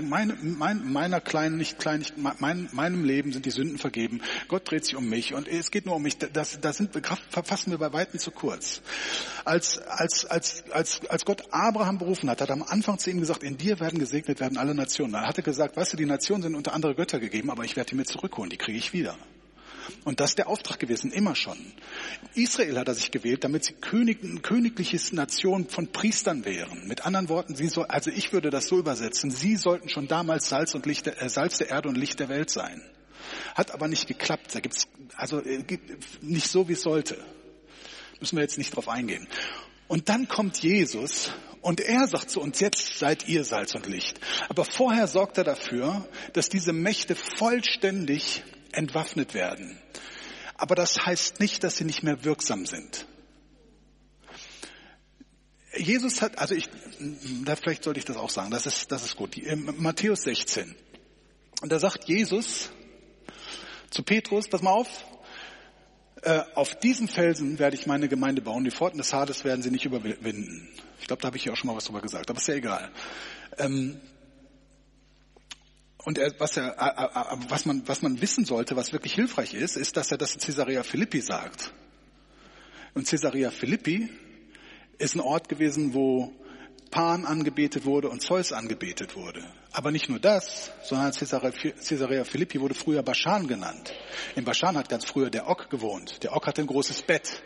meinem Leben sind die Sünden vergeben, Gott dreht sich um mich und es geht nur um mich, verfassen wir bei Weitem zu kurz. Als Gott Abraham berufen hat er am Anfang zu ihm gesagt, in dir werden gesegnet werden alle Nationen. Dann hat er gesagt, weißt du, die Nationen sind unter andere Götter gegeben, aber ich werde die mir zurückholen, die kriege ich wieder. Und das ist der Auftrag gewesen, immer schon. Israel hat er sich gewählt, damit sie königliche Nation von Priestern wären. Mit anderen Worten, ich würde das so übersetzen, sie sollten schon damals Salz der Erde und Licht der Welt sein. Hat aber nicht geklappt. Da gibt's nicht so, wie es sollte. Müssen wir jetzt nicht drauf eingehen. Und dann kommt Jesus und er sagt zu uns, jetzt seid ihr Salz und Licht. Aber vorher sorgt er dafür, dass diese Mächte vollständig entwaffnet werden. Aber das heißt nicht, dass sie nicht mehr wirksam sind. Jesus hat, vielleicht sollte ich das auch sagen, das ist gut. Matthäus 16. Und da sagt Jesus zu Petrus, pass mal auf diesem Felsen werde ich meine Gemeinde bauen, die Pforten des Hades werden sie nicht überwinden. Ich glaube, da habe ich ja auch schon mal was drüber gesagt, aber ist ja egal. Und was man wissen sollte, was wirklich hilfreich ist, dass er das in Caesarea Philippi sagt. Und Caesarea Philippi ist ein Ort gewesen, wo Pan angebetet wurde und Zeus angebetet wurde. Aber nicht nur das, sondern Caesarea Philippi wurde früher Baschan genannt. In Baschan hat ganz früher der Og gewohnt. Der Og hatte ein großes Bett.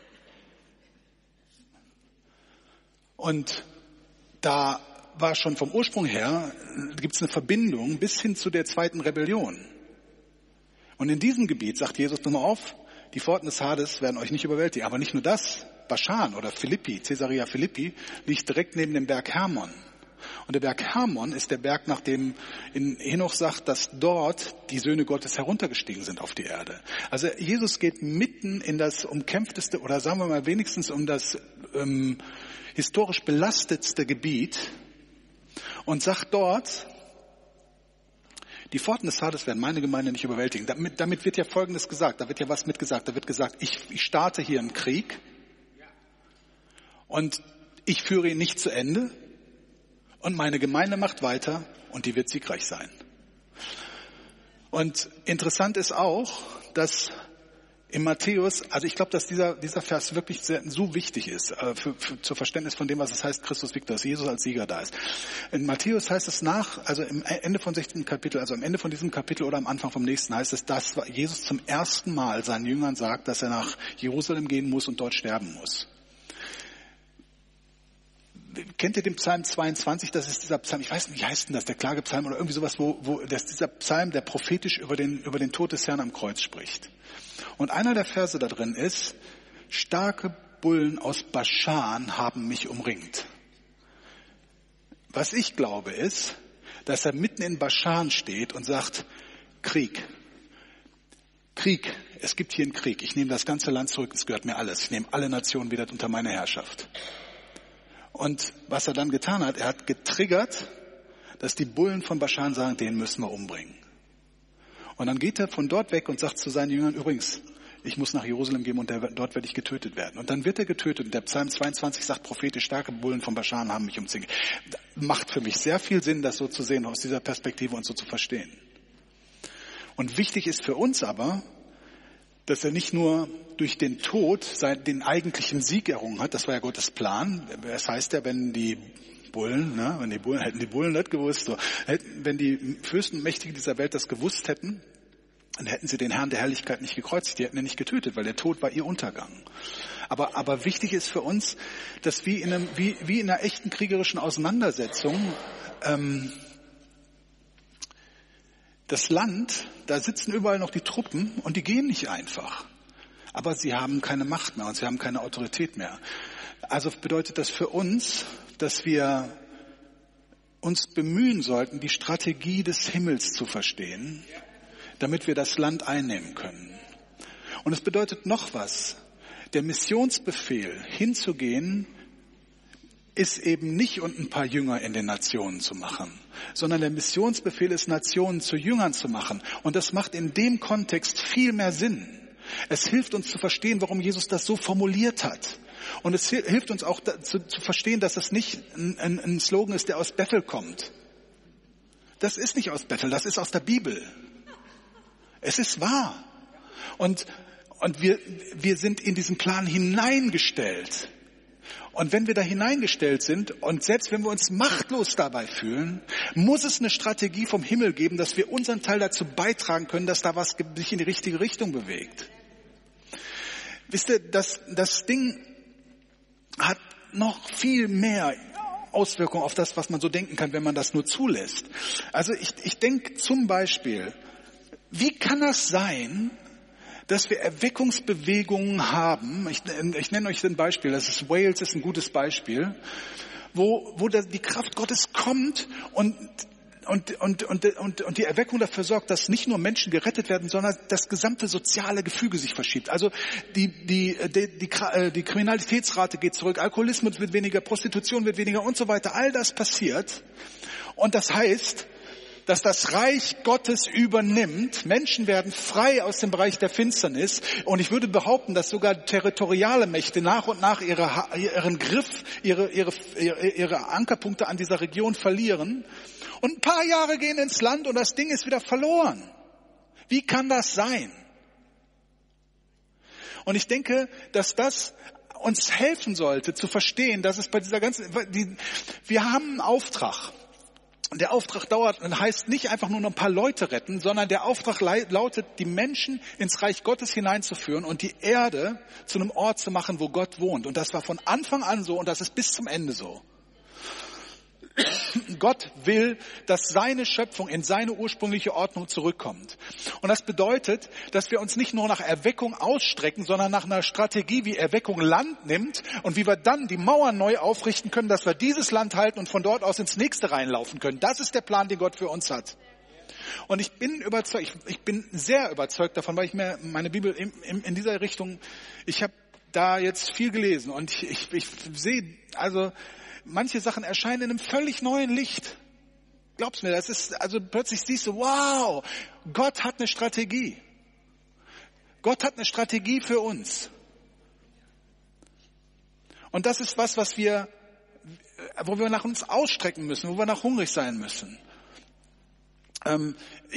Und da war schon vom Ursprung her, gibt es eine Verbindung bis hin zu der 2. Rebellion. Und in diesem Gebiet sagt Jesus nur auf, die Pforten des Hades werden euch nicht überwältigen. Aber nicht nur das, Baschan oder Caesarea Philippi liegt direkt neben dem Berg Hermon. Und der Berg Hermon ist der Berg, nach dem in Henoch sagt, dass dort die Söhne Gottes heruntergestiegen sind auf die Erde. Also Jesus geht mitten in das umkämpfteste oder sagen wir mal wenigstens um das historisch belastetste Gebiet und sagt dort, die Pforten des Hades werden meine Gemeinde nicht überwältigen. Damit wird ja Folgendes gesagt, da wird ja was mitgesagt. Da wird gesagt, ich starte hier einen Krieg und ich führe ihn nicht zu Ende und meine Gemeinde macht weiter und die wird siegreich sein. Und interessant ist auch, dass in Matthäus, also ich glaube, dass dieser Vers wirklich so wichtig ist zur Verständnis von dem, was es heißt, Christus Victor, dass Jesus als Sieger da ist. In Matthäus heißt es also im Ende von 16. Kapitel, also am Ende von diesem Kapitel oder am Anfang vom nächsten heißt es, dass Jesus zum ersten Mal seinen Jüngern sagt, dass er nach Jerusalem gehen muss und dort sterben muss. Kennt ihr den Psalm 22? Das ist dieser Psalm, ich weiß nicht, wie heißt denn das, der Klagepsalm oder irgendwie sowas, das ist dieser Psalm, der prophetisch über den Tod des Herrn am Kreuz spricht. Und einer der Verse da drin ist, starke Bullen aus Baschan haben mich umringt. Was ich glaube ist, dass er mitten in Baschan steht und sagt, Krieg, es gibt hier einen Krieg. Ich nehme das ganze Land zurück, es gehört mir alles. Ich nehme alle Nationen wieder unter meine Herrschaft. Und was er dann getan hat, er hat getriggert, dass die Bullen von Baschan sagen, den müssen wir umbringen. Und dann geht er von dort weg und sagt zu seinen Jüngern, übrigens, ich muss nach Jerusalem gehen und dort werde ich getötet werden. Und dann wird er getötet. Und der Psalm 22 sagt, prophetisch starke Bullen von Baschan haben mich umzingelt. Macht für mich sehr viel Sinn, das so zu sehen, aus dieser Perspektive und so zu verstehen. Und wichtig ist für uns aber, dass er nicht nur durch den Tod den eigentlichen Sieg errungen hat. Das war ja Gottes Plan. Das heißt ja, wenn die Bullen hätten die Bullen nicht gewusst, wenn die Fürsten und Mächtigen dieser Welt das gewusst hätten, dann hätten sie den Herrn der Herrlichkeit nicht gekreuzigt, die hätten ihn nicht getötet, weil der Tod war ihr Untergang. Aber wichtig ist für uns, dass wie in einer echten kriegerischen Auseinandersetzung das Land, da sitzen überall noch die Truppen und die gehen nicht einfach. Aber sie haben keine Macht mehr und sie haben keine Autorität mehr. Also bedeutet das für uns, dass wir uns bemühen sollten, die Strategie des Himmels zu verstehen, damit wir das Land einnehmen können. Und es bedeutet noch was. Der Missionsbefehl, hinzugehen, ist eben nicht und ein paar Jünger in den Nationen zu machen, sondern der Missionsbefehl ist, Nationen zu Jüngern zu machen. Und das macht in dem Kontext viel mehr Sinn. Es hilft uns zu verstehen, warum Jesus das so formuliert hat. Und es hilft uns auch zu verstehen, dass das nicht ein Slogan ist, der aus Bethel kommt. Das ist nicht aus Bethel, das ist aus der Bibel. Es ist wahr. Und wir sind in diesen Plan hineingestellt. Und wenn wir da hineingestellt sind und selbst wenn wir uns machtlos dabei fühlen, muss es eine Strategie vom Himmel geben, dass wir unseren Teil dazu beitragen können, dass da was sich in die richtige Richtung bewegt. Wisst ihr, das Ding hat noch viel mehr Auswirkungen auf das, was man so denken kann, wenn man das nur zulässt. Also ich denke zum Beispiel, wie kann das sein, dass wir Erweckungsbewegungen haben? Ich nenne euch ein Beispiel, das ist Wales, ist ein gutes Beispiel, wo die Kraft Gottes kommt und die Erweckung dafür sorgt, dass nicht nur Menschen gerettet werden, sondern das gesamte soziale Gefüge sich verschiebt. Also die Kriminalitätsrate geht zurück, Alkoholismus wird weniger, Prostitution wird weniger und so weiter. All das passiert. Und das heißt, dass das Reich Gottes übernimmt. Menschen werden frei aus dem Bereich der Finsternis. Und ich würde behaupten, dass sogar territoriale Mächte nach und nach ihren Griff, ihre Ankerpunkte an dieser Region verlieren. Und ein paar Jahre gehen ins Land und das Ding ist wieder verloren. Wie kann das sein? Und ich denke, dass das uns helfen sollte zu verstehen, dass es bei dieser wir haben einen Auftrag. Der Auftrag heißt nicht einfach nur ein paar Leute retten, sondern der Auftrag lautet, die Menschen ins Reich Gottes hineinzuführen und die Erde zu einem Ort zu machen, wo Gott wohnt. Und das war von Anfang an so und das ist bis zum Ende so. Gott will, dass seine Schöpfung in seine ursprüngliche Ordnung zurückkommt. Und das bedeutet, dass wir uns nicht nur nach Erweckung ausstrecken, sondern nach einer Strategie, wie Erweckung Land nimmt und wie wir dann die Mauern neu aufrichten können, dass wir dieses Land halten und von dort aus ins nächste reinlaufen können. Das ist der Plan, den Gott für uns hat. Und ich bin sehr überzeugt davon, weil ich mir meine Bibel in dieser Richtung, ich habe da jetzt viel gelesen und ich sehe, also manche Sachen erscheinen in einem völlig neuen Licht. Glaub's mir, das ist, also plötzlich siehst du, wow, Gott hat eine Strategie. Gott hat eine Strategie für uns. Und das ist was wo wir nach uns ausstrecken müssen, wo wir nach hungrig sein müssen. Wenn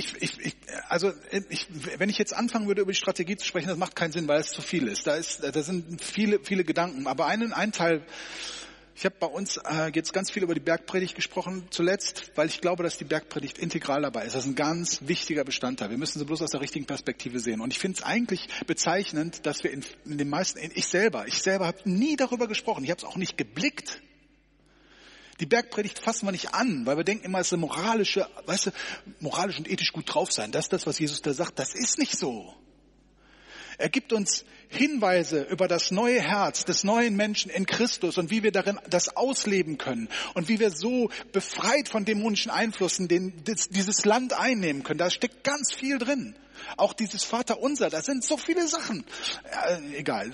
ich jetzt anfangen würde, über die Strategie zu sprechen, das macht keinen Sinn, weil es zu viel ist. Da sind viele, viele Gedanken. Aber ein Teil, ich habe bei uns jetzt ganz viel über die Bergpredigt gesprochen zuletzt, weil ich glaube, dass die Bergpredigt integral dabei ist. Das ist ein ganz wichtiger Bestandteil. Wir müssen sie bloß aus der richtigen Perspektive sehen. Und ich finde es eigentlich bezeichnend, dass wir in den meisten, ich selber habe nie darüber gesprochen. Ich habe es auch nicht geblickt. Die Bergpredigt fassen wir nicht an, weil wir denken immer, es ist eine moralisch und ethisch gut drauf sein. Das ist das, was Jesus da sagt. Das ist nicht so. Er gibt uns Hinweise über das neue Herz des neuen Menschen in Christus und wie wir darin das ausleben können und wie wir so befreit von dämonischen Einflüssen dieses Land einnehmen können. Da steckt ganz viel drin. Auch dieses Vaterunser, da sind so viele Sachen. Egal.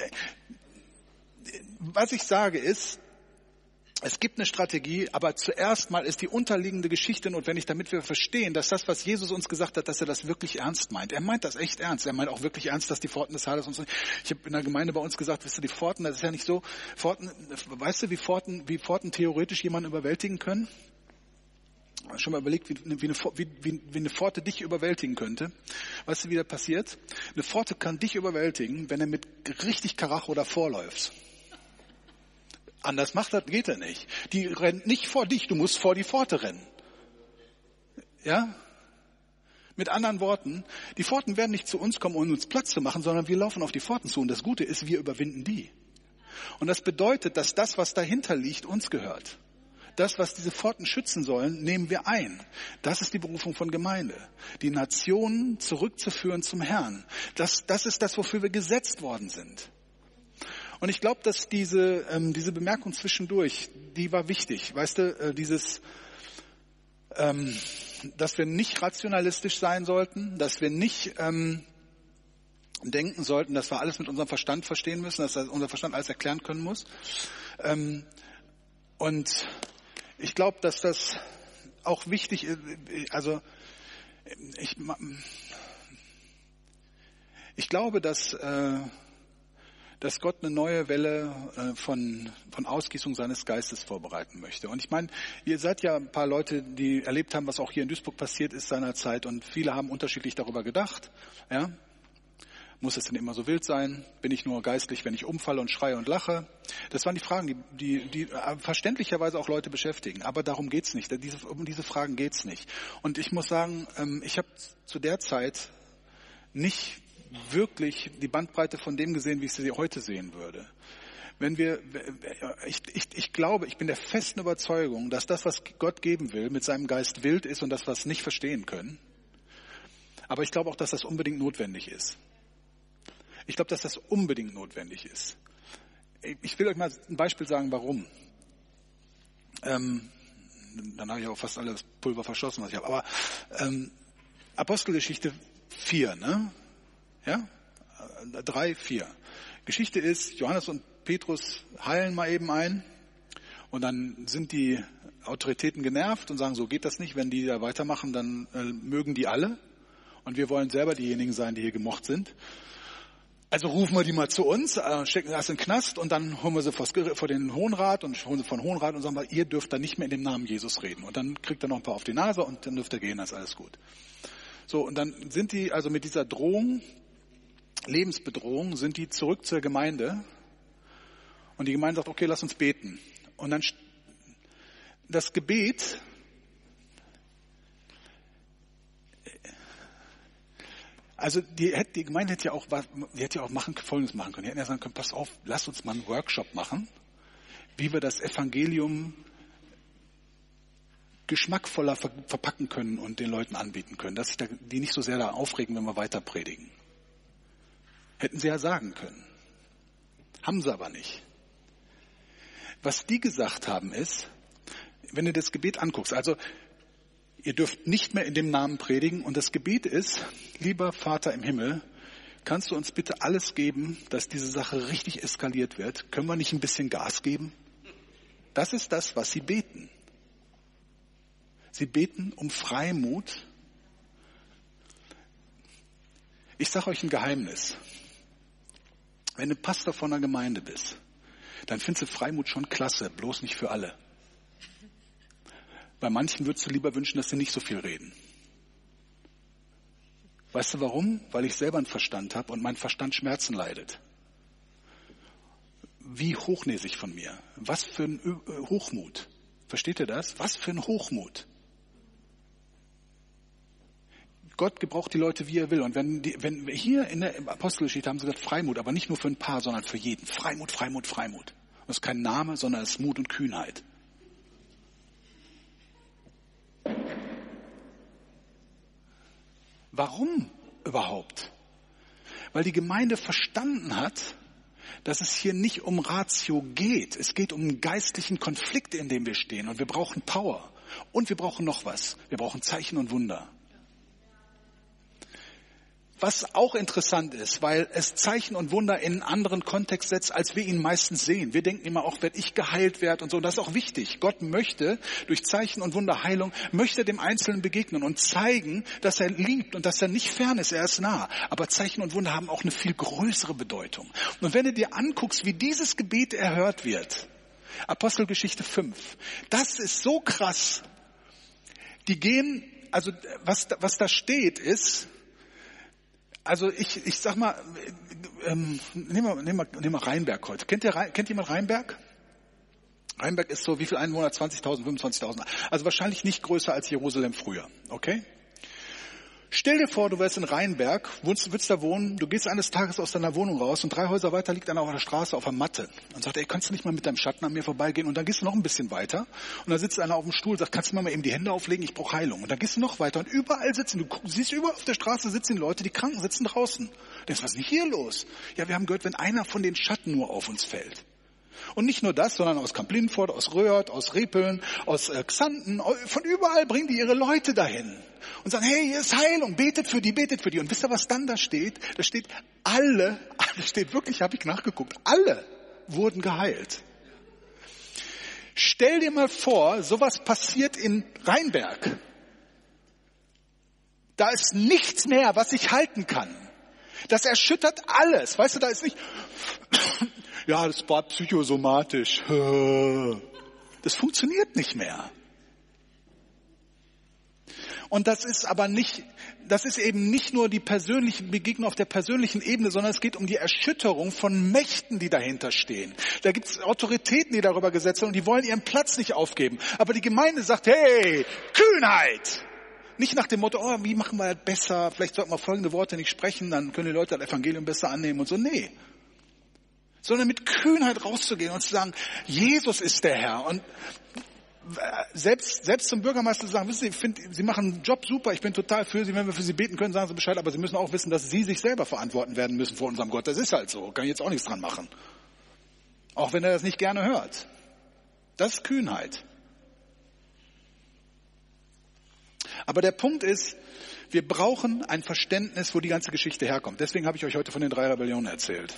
Was ich sage ist, es gibt eine Strategie, aber zuerst mal ist die unterliegende Geschichte notwendig, damit wir verstehen, dass das, was Jesus uns gesagt hat, dass er das wirklich ernst meint. Er meint das echt ernst. Er meint auch wirklich ernst, dass die Pforten des Hades und so. Ich habe in der Gemeinde bei uns gesagt, wisst ihr, die Pforten, das ist ja nicht so. Pforten, weißt du, wie Pforten theoretisch jemanden überwältigen können? Schon mal überlegt, wie eine Pforte dich überwältigen könnte. Weißt du, wie das passiert? Eine Pforte kann dich überwältigen, wenn er mit richtig Karacho davor läuft. Anders geht er nicht. Die rennt nicht vor dich, du musst vor die Pforte rennen. Ja? Mit anderen Worten, die Pforten werden nicht zu uns kommen, um uns Platz zu machen, sondern wir laufen auf die Pforten zu. Und das Gute ist, wir überwinden die. Und das bedeutet, dass das, was dahinter liegt, uns gehört. Das, was diese Pforten schützen sollen, nehmen wir ein. Das ist die Berufung von Gemeinde. Die Nationen zurückzuführen zum Herrn. Das ist das, wofür wir gesetzt worden sind. Und ich glaube, dass diese Bemerkung zwischendurch, die war wichtig. Weißt du, dass wir nicht rationalistisch sein sollten, dass wir nicht denken sollten, dass wir alles mit unserem Verstand verstehen müssen, dass unser Verstand alles erklären können muss. Und ich glaube, dass das auch wichtig ist. Also ich glaube, dass Gott eine neue Welle von Ausgießung seines Geistes vorbereiten möchte. Und ich meine, ihr seid ja ein paar Leute, die erlebt haben, was auch hier in Duisburg passiert ist seinerzeit. Und viele haben unterschiedlich darüber gedacht. Ja? Muss es denn immer so wild sein? Bin ich nur geistlich, wenn ich umfalle und schreie und lache? Das waren die Fragen, die verständlicherweise auch Leute beschäftigen. Aber darum geht's nicht. Um diese Fragen geht's nicht. Und ich muss sagen, ich habe zu der Zeit nicht wirklich die Bandbreite von dem gesehen, wie ich sie heute sehen würde. Ich glaube, ich bin der festen Überzeugung, dass das, was Gott geben will, mit seinem Geist wild ist und das, was nicht verstehen können. Aber ich glaube auch, dass das unbedingt notwendig ist. Ich glaube, dass das unbedingt notwendig ist. Ich will euch mal ein Beispiel sagen, warum. Dann habe ich auch fast alles Pulver verschossen, was ich habe. Aber Apostelgeschichte 4, ne? Ja? 3, 4. Geschichte ist, Johannes und Petrus heilen mal eben ein und dann sind die Autoritäten genervt und sagen, so geht das nicht, wenn die da weitermachen, dann mögen die alle und wir wollen selber diejenigen sein, die hier gemocht sind. Also rufen wir die mal zu uns, stecken das in den Knast und dann holen wir sie vor den Hohenrat und holen sie von Hohenrat und sagen, ihr dürft dann nicht mehr in dem Namen Jesus reden. Und dann kriegt er noch ein paar auf die Nase und dann dürft ihr gehen, dann ist alles gut. So, und dann sind die also mit dieser Drohung, Lebensbedrohung, sind die zurück zur Gemeinde und die Gemeinde sagt, okay, lass uns beten. Und dann das Gebet, also die Gemeinde hätte ja auch Folgendes machen können. Die hätten ja sagen können, pass auf, lass uns mal einen Workshop machen, wie wir das Evangelium geschmackvoller verpacken können und den Leuten anbieten können, dass sich die nicht so sehr da aufregen, wenn wir weiter predigen. Hätten sie ja sagen können. Haben sie aber nicht. Was die gesagt haben ist, wenn du das Gebet anguckst, also ihr dürft nicht mehr in dem Namen predigen und das Gebet ist, lieber Vater im Himmel, kannst du uns bitte alles geben, dass diese Sache richtig eskaliert wird? Können wir nicht ein bisschen Gas geben? Das ist das, was sie beten. Sie beten um Freimut. Ich sage euch ein Geheimnis. Wenn du Pastor von einer Gemeinde bist, dann findest du Freimut schon klasse, bloß nicht für alle. Bei manchen würdest du lieber wünschen, dass sie nicht so viel reden. Weißt du warum? Weil ich selber einen Verstand habe und mein Verstand Schmerzen leidet. Wie hochnäsig von mir. Was für ein Hochmut. Versteht ihr das? Was für ein Hochmut. Gott gebraucht die Leute, wie er will. Und wenn wir hier in der Apostelgeschichte haben sie gesagt Freimut, aber nicht nur für ein paar, sondern für jeden. Freimut, Freimut, Freimut. Das ist kein Name, sondern es ist Mut und Kühnheit. Warum überhaupt? Weil die Gemeinde verstanden hat, dass es hier nicht um Ratio geht. Es geht um einen geistlichen Konflikt, in dem wir stehen. Und wir brauchen Power. Und wir brauchen noch was. Wir brauchen Zeichen und Wunder. Was auch interessant ist, weil es Zeichen und Wunder in einen anderen Kontext setzt, als wir ihn meistens sehen. Wir denken immer auch, wenn ich geheilt werde und so. Und das ist auch wichtig. Gott möchte durch Zeichen und Wunder Heilung, möchte dem Einzelnen begegnen und zeigen, dass er liebt und dass er nicht fern ist, er ist nah. Aber Zeichen und Wunder haben auch eine viel größere Bedeutung. Und wenn du dir anguckst, wie dieses Gebet erhört wird, Apostelgeschichte 5, das ist so krass. Die gehen, also was da steht ist, also ich sag mal, nehmen wir Rheinberg heute. Kennt jemand Rheinberg? Rheinberg ist so, wie viel Einwohner? 20.000, 25.000. Also wahrscheinlich nicht größer als Jerusalem früher, okay? Stell dir vor, du wärst in Rheinberg, willst da wohnen, du gehst eines Tages aus deiner Wohnung raus und 3 Häuser weiter liegt einer auf der Straße auf der Matte und sagt, ey, kannst du nicht mal mit deinem Schatten an mir vorbeigehen? Und dann gehst du noch ein bisschen weiter und dann sitzt einer auf dem Stuhl und sagt, kannst du mir mal eben die Hände auflegen, ich brauche Heilung. Und dann gehst du noch weiter und überall sitzen, du siehst überall auf der Straße sitzen Leute, die Kranken sitzen draußen. Du denkst, was ist denn hier los? Ja, wir haben gehört, wenn einer von den Schatten nur auf uns fällt. Und nicht nur das, sondern aus Kamp-Lindfort, aus Röhrt, aus Repeln, aus Xanten, von überall bringen die ihre Leute dahin und sagen, hey, hier ist Heilung, betet für die. Und wisst ihr, was dann da steht? Da steht, alle steht wirklich, habe ich nachgeguckt, alle wurden geheilt. Stell dir mal vor, sowas passiert in Rheinberg. Da ist nichts mehr, was ich halten kann. Das erschüttert alles. Weißt du, da ist nicht, ja, das war psychosomatisch. Das funktioniert nicht mehr. Und das ist eben nicht nur die persönliche Begegnung auf der persönlichen Ebene, sondern es geht um die Erschütterung von Mächten, die dahinter stehen. Da gibt es Autoritäten, die darüber gesetzt werden und die wollen ihren Platz nicht aufgeben. Aber die Gemeinde sagt, hey, Kühnheit! Nicht nach dem Motto, oh, wie machen wir das besser? Vielleicht sollten wir folgende Worte nicht sprechen, dann können die Leute das Evangelium besser annehmen und so. Nee. Sondern mit Kühnheit rauszugehen und zu sagen, Jesus ist der Herr. Und selbst zum Bürgermeister zu sagen, wissen Sie, ich finde, Sie machen einen Job super, ich bin total für Sie, wenn wir für Sie beten können, sagen Sie Bescheid, aber Sie müssen auch wissen, dass Sie sich selber verantworten werden müssen vor unserem Gott. Das ist halt so, kann ich jetzt auch nichts dran machen. Auch wenn er das nicht gerne hört. Das ist Kühnheit. Aber der Punkt ist, wir brauchen ein Verständnis, wo die ganze Geschichte herkommt. Deswegen habe ich euch heute von den 3 Rebellionen erzählt.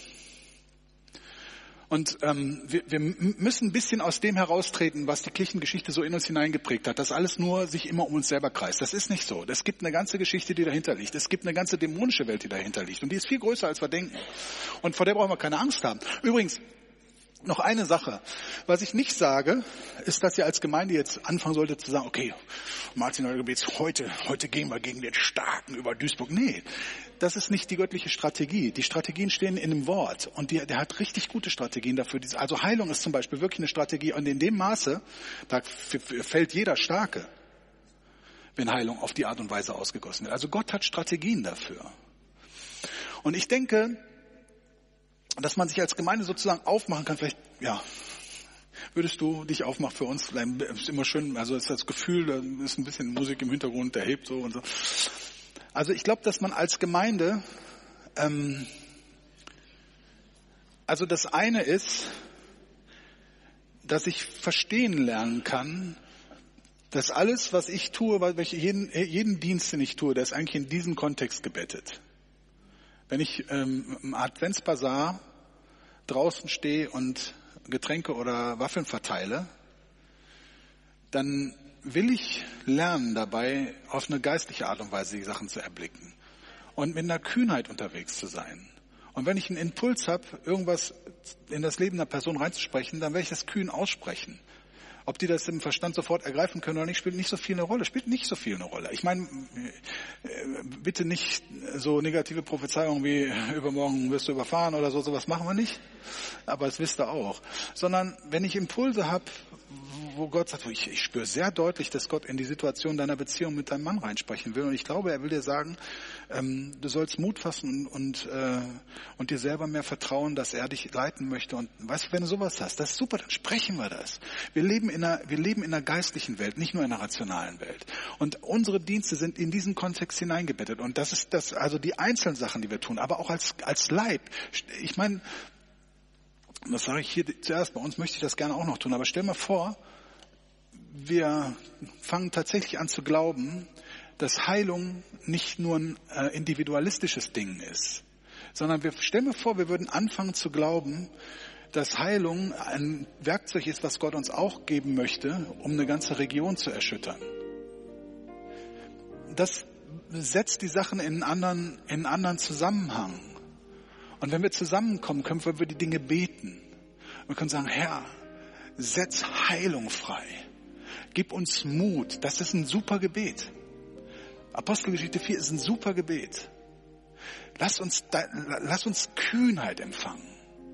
Und wir müssen ein bisschen aus dem heraustreten, was die Kirchengeschichte so in uns hineingeprägt hat, dass alles nur sich immer um uns selber kreist. Das ist nicht so. Es gibt eine ganze Geschichte, die dahinter liegt. Es gibt eine ganze dämonische Welt, die dahinter liegt. Und die ist viel größer, als wir denken. Und vor der brauchen wir keine Angst haben. Übrigens, noch eine Sache. Was ich nicht sage, ist, dass ihr als Gemeinde jetzt anfangen solltet zu sagen, okay, Martin Neugebets, heute gehen wir gegen den Starken über Duisburg. Nee, das ist nicht die göttliche Strategie. Die Strategien stehen in dem Wort. Und der hat richtig gute Strategien dafür. Also Heilung ist zum Beispiel wirklich eine Strategie. Und in dem Maße, da fällt jeder Starke, wenn Heilung auf die Art und Weise ausgegossen wird. Also Gott hat Strategien dafür. Und ich denke, dass man sich als Gemeinde sozusagen aufmachen kann, vielleicht, ja, würdest du dich aufmachen für uns? Ist immer schön, also ist das Gefühl, da ist ein bisschen Musik im Hintergrund, der hebt so und so. Also ich glaube, dass man als Gemeinde, also das eine ist, dass ich verstehen lernen kann, dass alles, was ich tue, jeden Dienst, den ich tue, der ist eigentlich in diesen Kontext gebettet. Wenn ich im Adventsbasar draußen stehe und Getränke oder Waffeln verteile, dann will ich lernen dabei, auf eine geistliche Art und Weise die Sachen zu erblicken und mit einer Kühnheit unterwegs zu sein. Und wenn ich einen Impuls habe, irgendwas in das Leben einer Person reinzusprechen, dann werde ich das kühn aussprechen. Ob die das im Verstand sofort ergreifen können oder nicht, spielt nicht so viel eine Rolle. Ich meine, bitte nicht so negative Prophezeiungen wie übermorgen wirst du überfahren oder so, sowas machen wir nicht. Aber das wisst ihr auch. Sondern wenn ich Impulse habe, wo Gott sagt, ich spüre sehr deutlich, dass Gott in die Situation deiner Beziehung mit deinem Mann reinsprechen will. Und ich glaube, er will dir sagen, du sollst Mut fassen und dir selber mehr vertrauen, dass er dich leiten möchte. Und weißt du, wenn du sowas hast, das ist super, dann sprechen wir das. Wir leben in einer geistlichen Welt, nicht nur in einer rationalen Welt. Und unsere Dienste sind in diesen Kontext hineingebettet. Und das ist also die einzelnen Sachen, die wir tun, aber auch als Leib. Ich meine, das sage ich hier zuerst, bei uns möchte ich das gerne auch noch tun, aber stell mal vor, wir fangen tatsächlich an zu glauben, dass Heilung nicht nur ein individualistisches Ding ist, sondern stellen wir vor, wir würden anfangen zu glauben, dass Heilung ein Werkzeug ist, was Gott uns auch geben möchte, um eine ganze Region zu erschüttern. Das setzt die Sachen in einen anderen Zusammenhang. Und wenn wir zusammenkommen, können wir über die Dinge beten. Wir können sagen, Herr, setz Heilung frei. Gib uns Mut. Das ist ein super Gebet. Apostelgeschichte 4 ist ein super Gebet. Lass uns Kühnheit empfangen.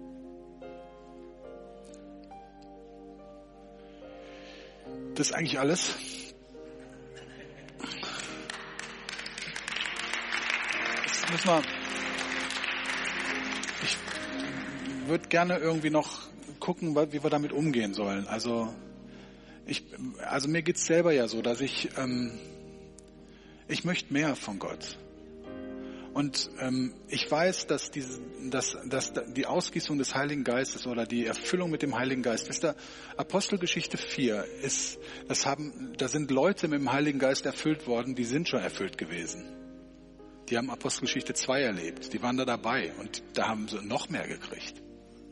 Das ist eigentlich alles. Jetzt müssen wir... Ich würde gerne irgendwie noch gucken, wie wir damit umgehen sollen. Also mir geht's selber ja so, dass ich möchte mehr von Gott. Und ich weiß, dass die Ausgießung des Heiligen Geistes oder die Erfüllung mit dem Heiligen Geist, wisst ihr, Apostelgeschichte 4 da sind Leute mit dem Heiligen Geist erfüllt worden, die sind schon erfüllt gewesen. Die haben Apostelgeschichte 2 erlebt, die waren da dabei und da haben sie noch mehr gekriegt.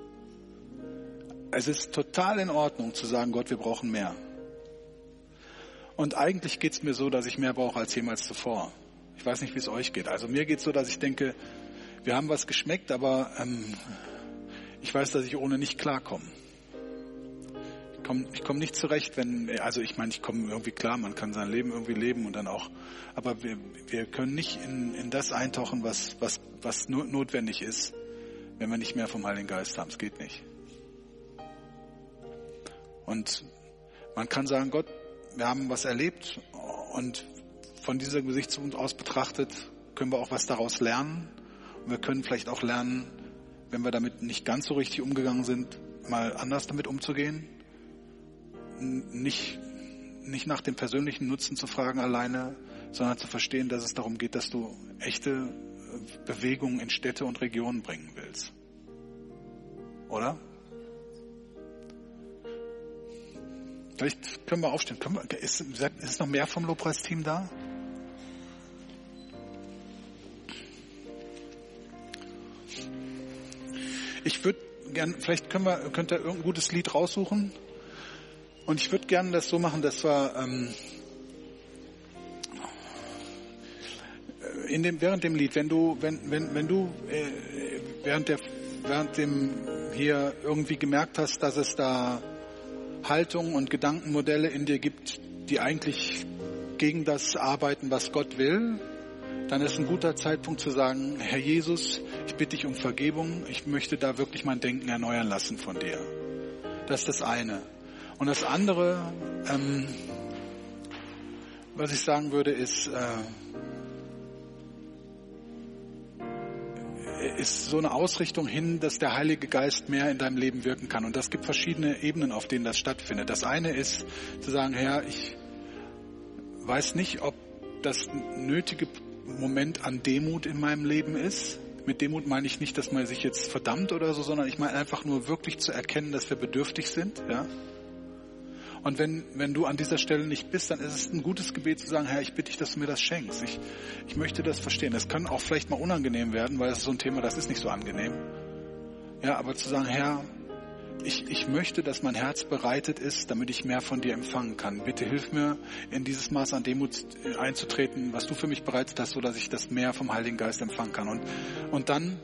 Es ist total in Ordnung zu sagen, Gott, wir brauchen mehr. Und eigentlich geht's mir so, dass ich mehr brauche als jemals zuvor. Ich weiß nicht, wie es euch geht. Also mir geht's so, dass ich denke, wir haben was geschmeckt, aber ich weiß, dass ich ohne nicht klarkomme. Ich komme nicht zurecht, ich komme irgendwie klar, man kann sein Leben irgendwie leben und dann auch, aber wir können nicht in das eintauchen, was notwendig ist, wenn wir nicht mehr vom Heiligen Geist haben. Es geht nicht. Und man kann sagen, Gott, wir haben was erlebt und von dieser Gesichtspunkt aus betrachtet können wir auch was daraus lernen. Und wir können vielleicht auch lernen, wenn wir damit nicht ganz so richtig umgegangen sind, mal anders damit umzugehen. Nicht nach dem persönlichen Nutzen zu fragen alleine, sondern zu verstehen, dass es darum geht, dass du echte Bewegungen in Städte und Regionen bringen willst. Oder? Vielleicht können wir aufstehen. Ist noch mehr vom Lobpreisteam da? Ich würde gerne, vielleicht könnt ihr irgendein gutes Lied raussuchen. Und ich würde gerne das so machen, dass wir während dem Lied, wenn du während dem hier irgendwie gemerkt hast, dass es da Haltungen und Gedankenmodelle in dir gibt, die eigentlich gegen das arbeiten, was Gott will, dann ist ein guter Zeitpunkt zu sagen, Herr Jesus, ich bitte dich um Vergebung, ich möchte da wirklich mein Denken erneuern lassen von dir. Das ist das eine. Und das andere, was ich sagen würde, ist so eine Ausrichtung hin, dass der Heilige Geist mehr in deinem Leben wirken kann. Und das gibt verschiedene Ebenen, auf denen das stattfindet. Das eine ist zu sagen, Herr, ich weiß nicht, ob das nötige Moment an Demut in meinem Leben ist. Mit Demut meine ich nicht, dass man sich jetzt verdammt oder so, sondern ich meine einfach nur wirklich zu erkennen, dass wir bedürftig sind, ja. Und wenn du an dieser Stelle nicht bist, dann ist es ein gutes Gebet zu sagen, Herr, ich bitte dich, dass du mir das schenkst. Ich möchte das verstehen. Das kann auch vielleicht mal unangenehm werden, weil das ist so ein Thema, das ist nicht so angenehm. Ja, aber zu sagen, Herr, ich möchte, dass mein Herz bereitet ist, damit ich mehr von dir empfangen kann. Bitte hilf mir, in dieses Maß an Demut einzutreten, was du für mich bereitet hast, so dass ich das mehr vom Heiligen Geist empfangen kann. Und dann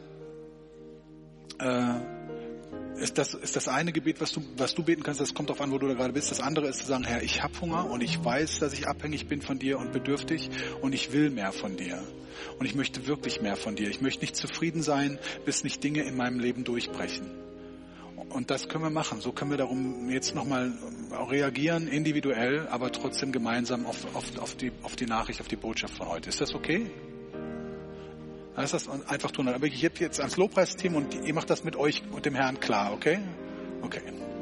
ist das eine Gebet, was du beten kannst, das kommt darauf an, wo du da gerade bist. Das andere ist zu sagen, Herr, ich habe Hunger und ich weiß, dass ich abhängig bin von dir und bedürftig und ich will mehr von dir. Und ich möchte wirklich mehr von dir. Ich möchte nicht zufrieden sein, bis nicht Dinge in meinem Leben durchbrechen. Und das können wir machen. So können wir darum jetzt nochmal reagieren, individuell, aber trotzdem gemeinsam auf die Nachricht, auf die Botschaft von heute. Ist das okay? Lass das einfach tun. Aber wirklich jetzt ans Lobpreisteam und ihr macht das mit euch und dem Herrn klar, okay? Okay.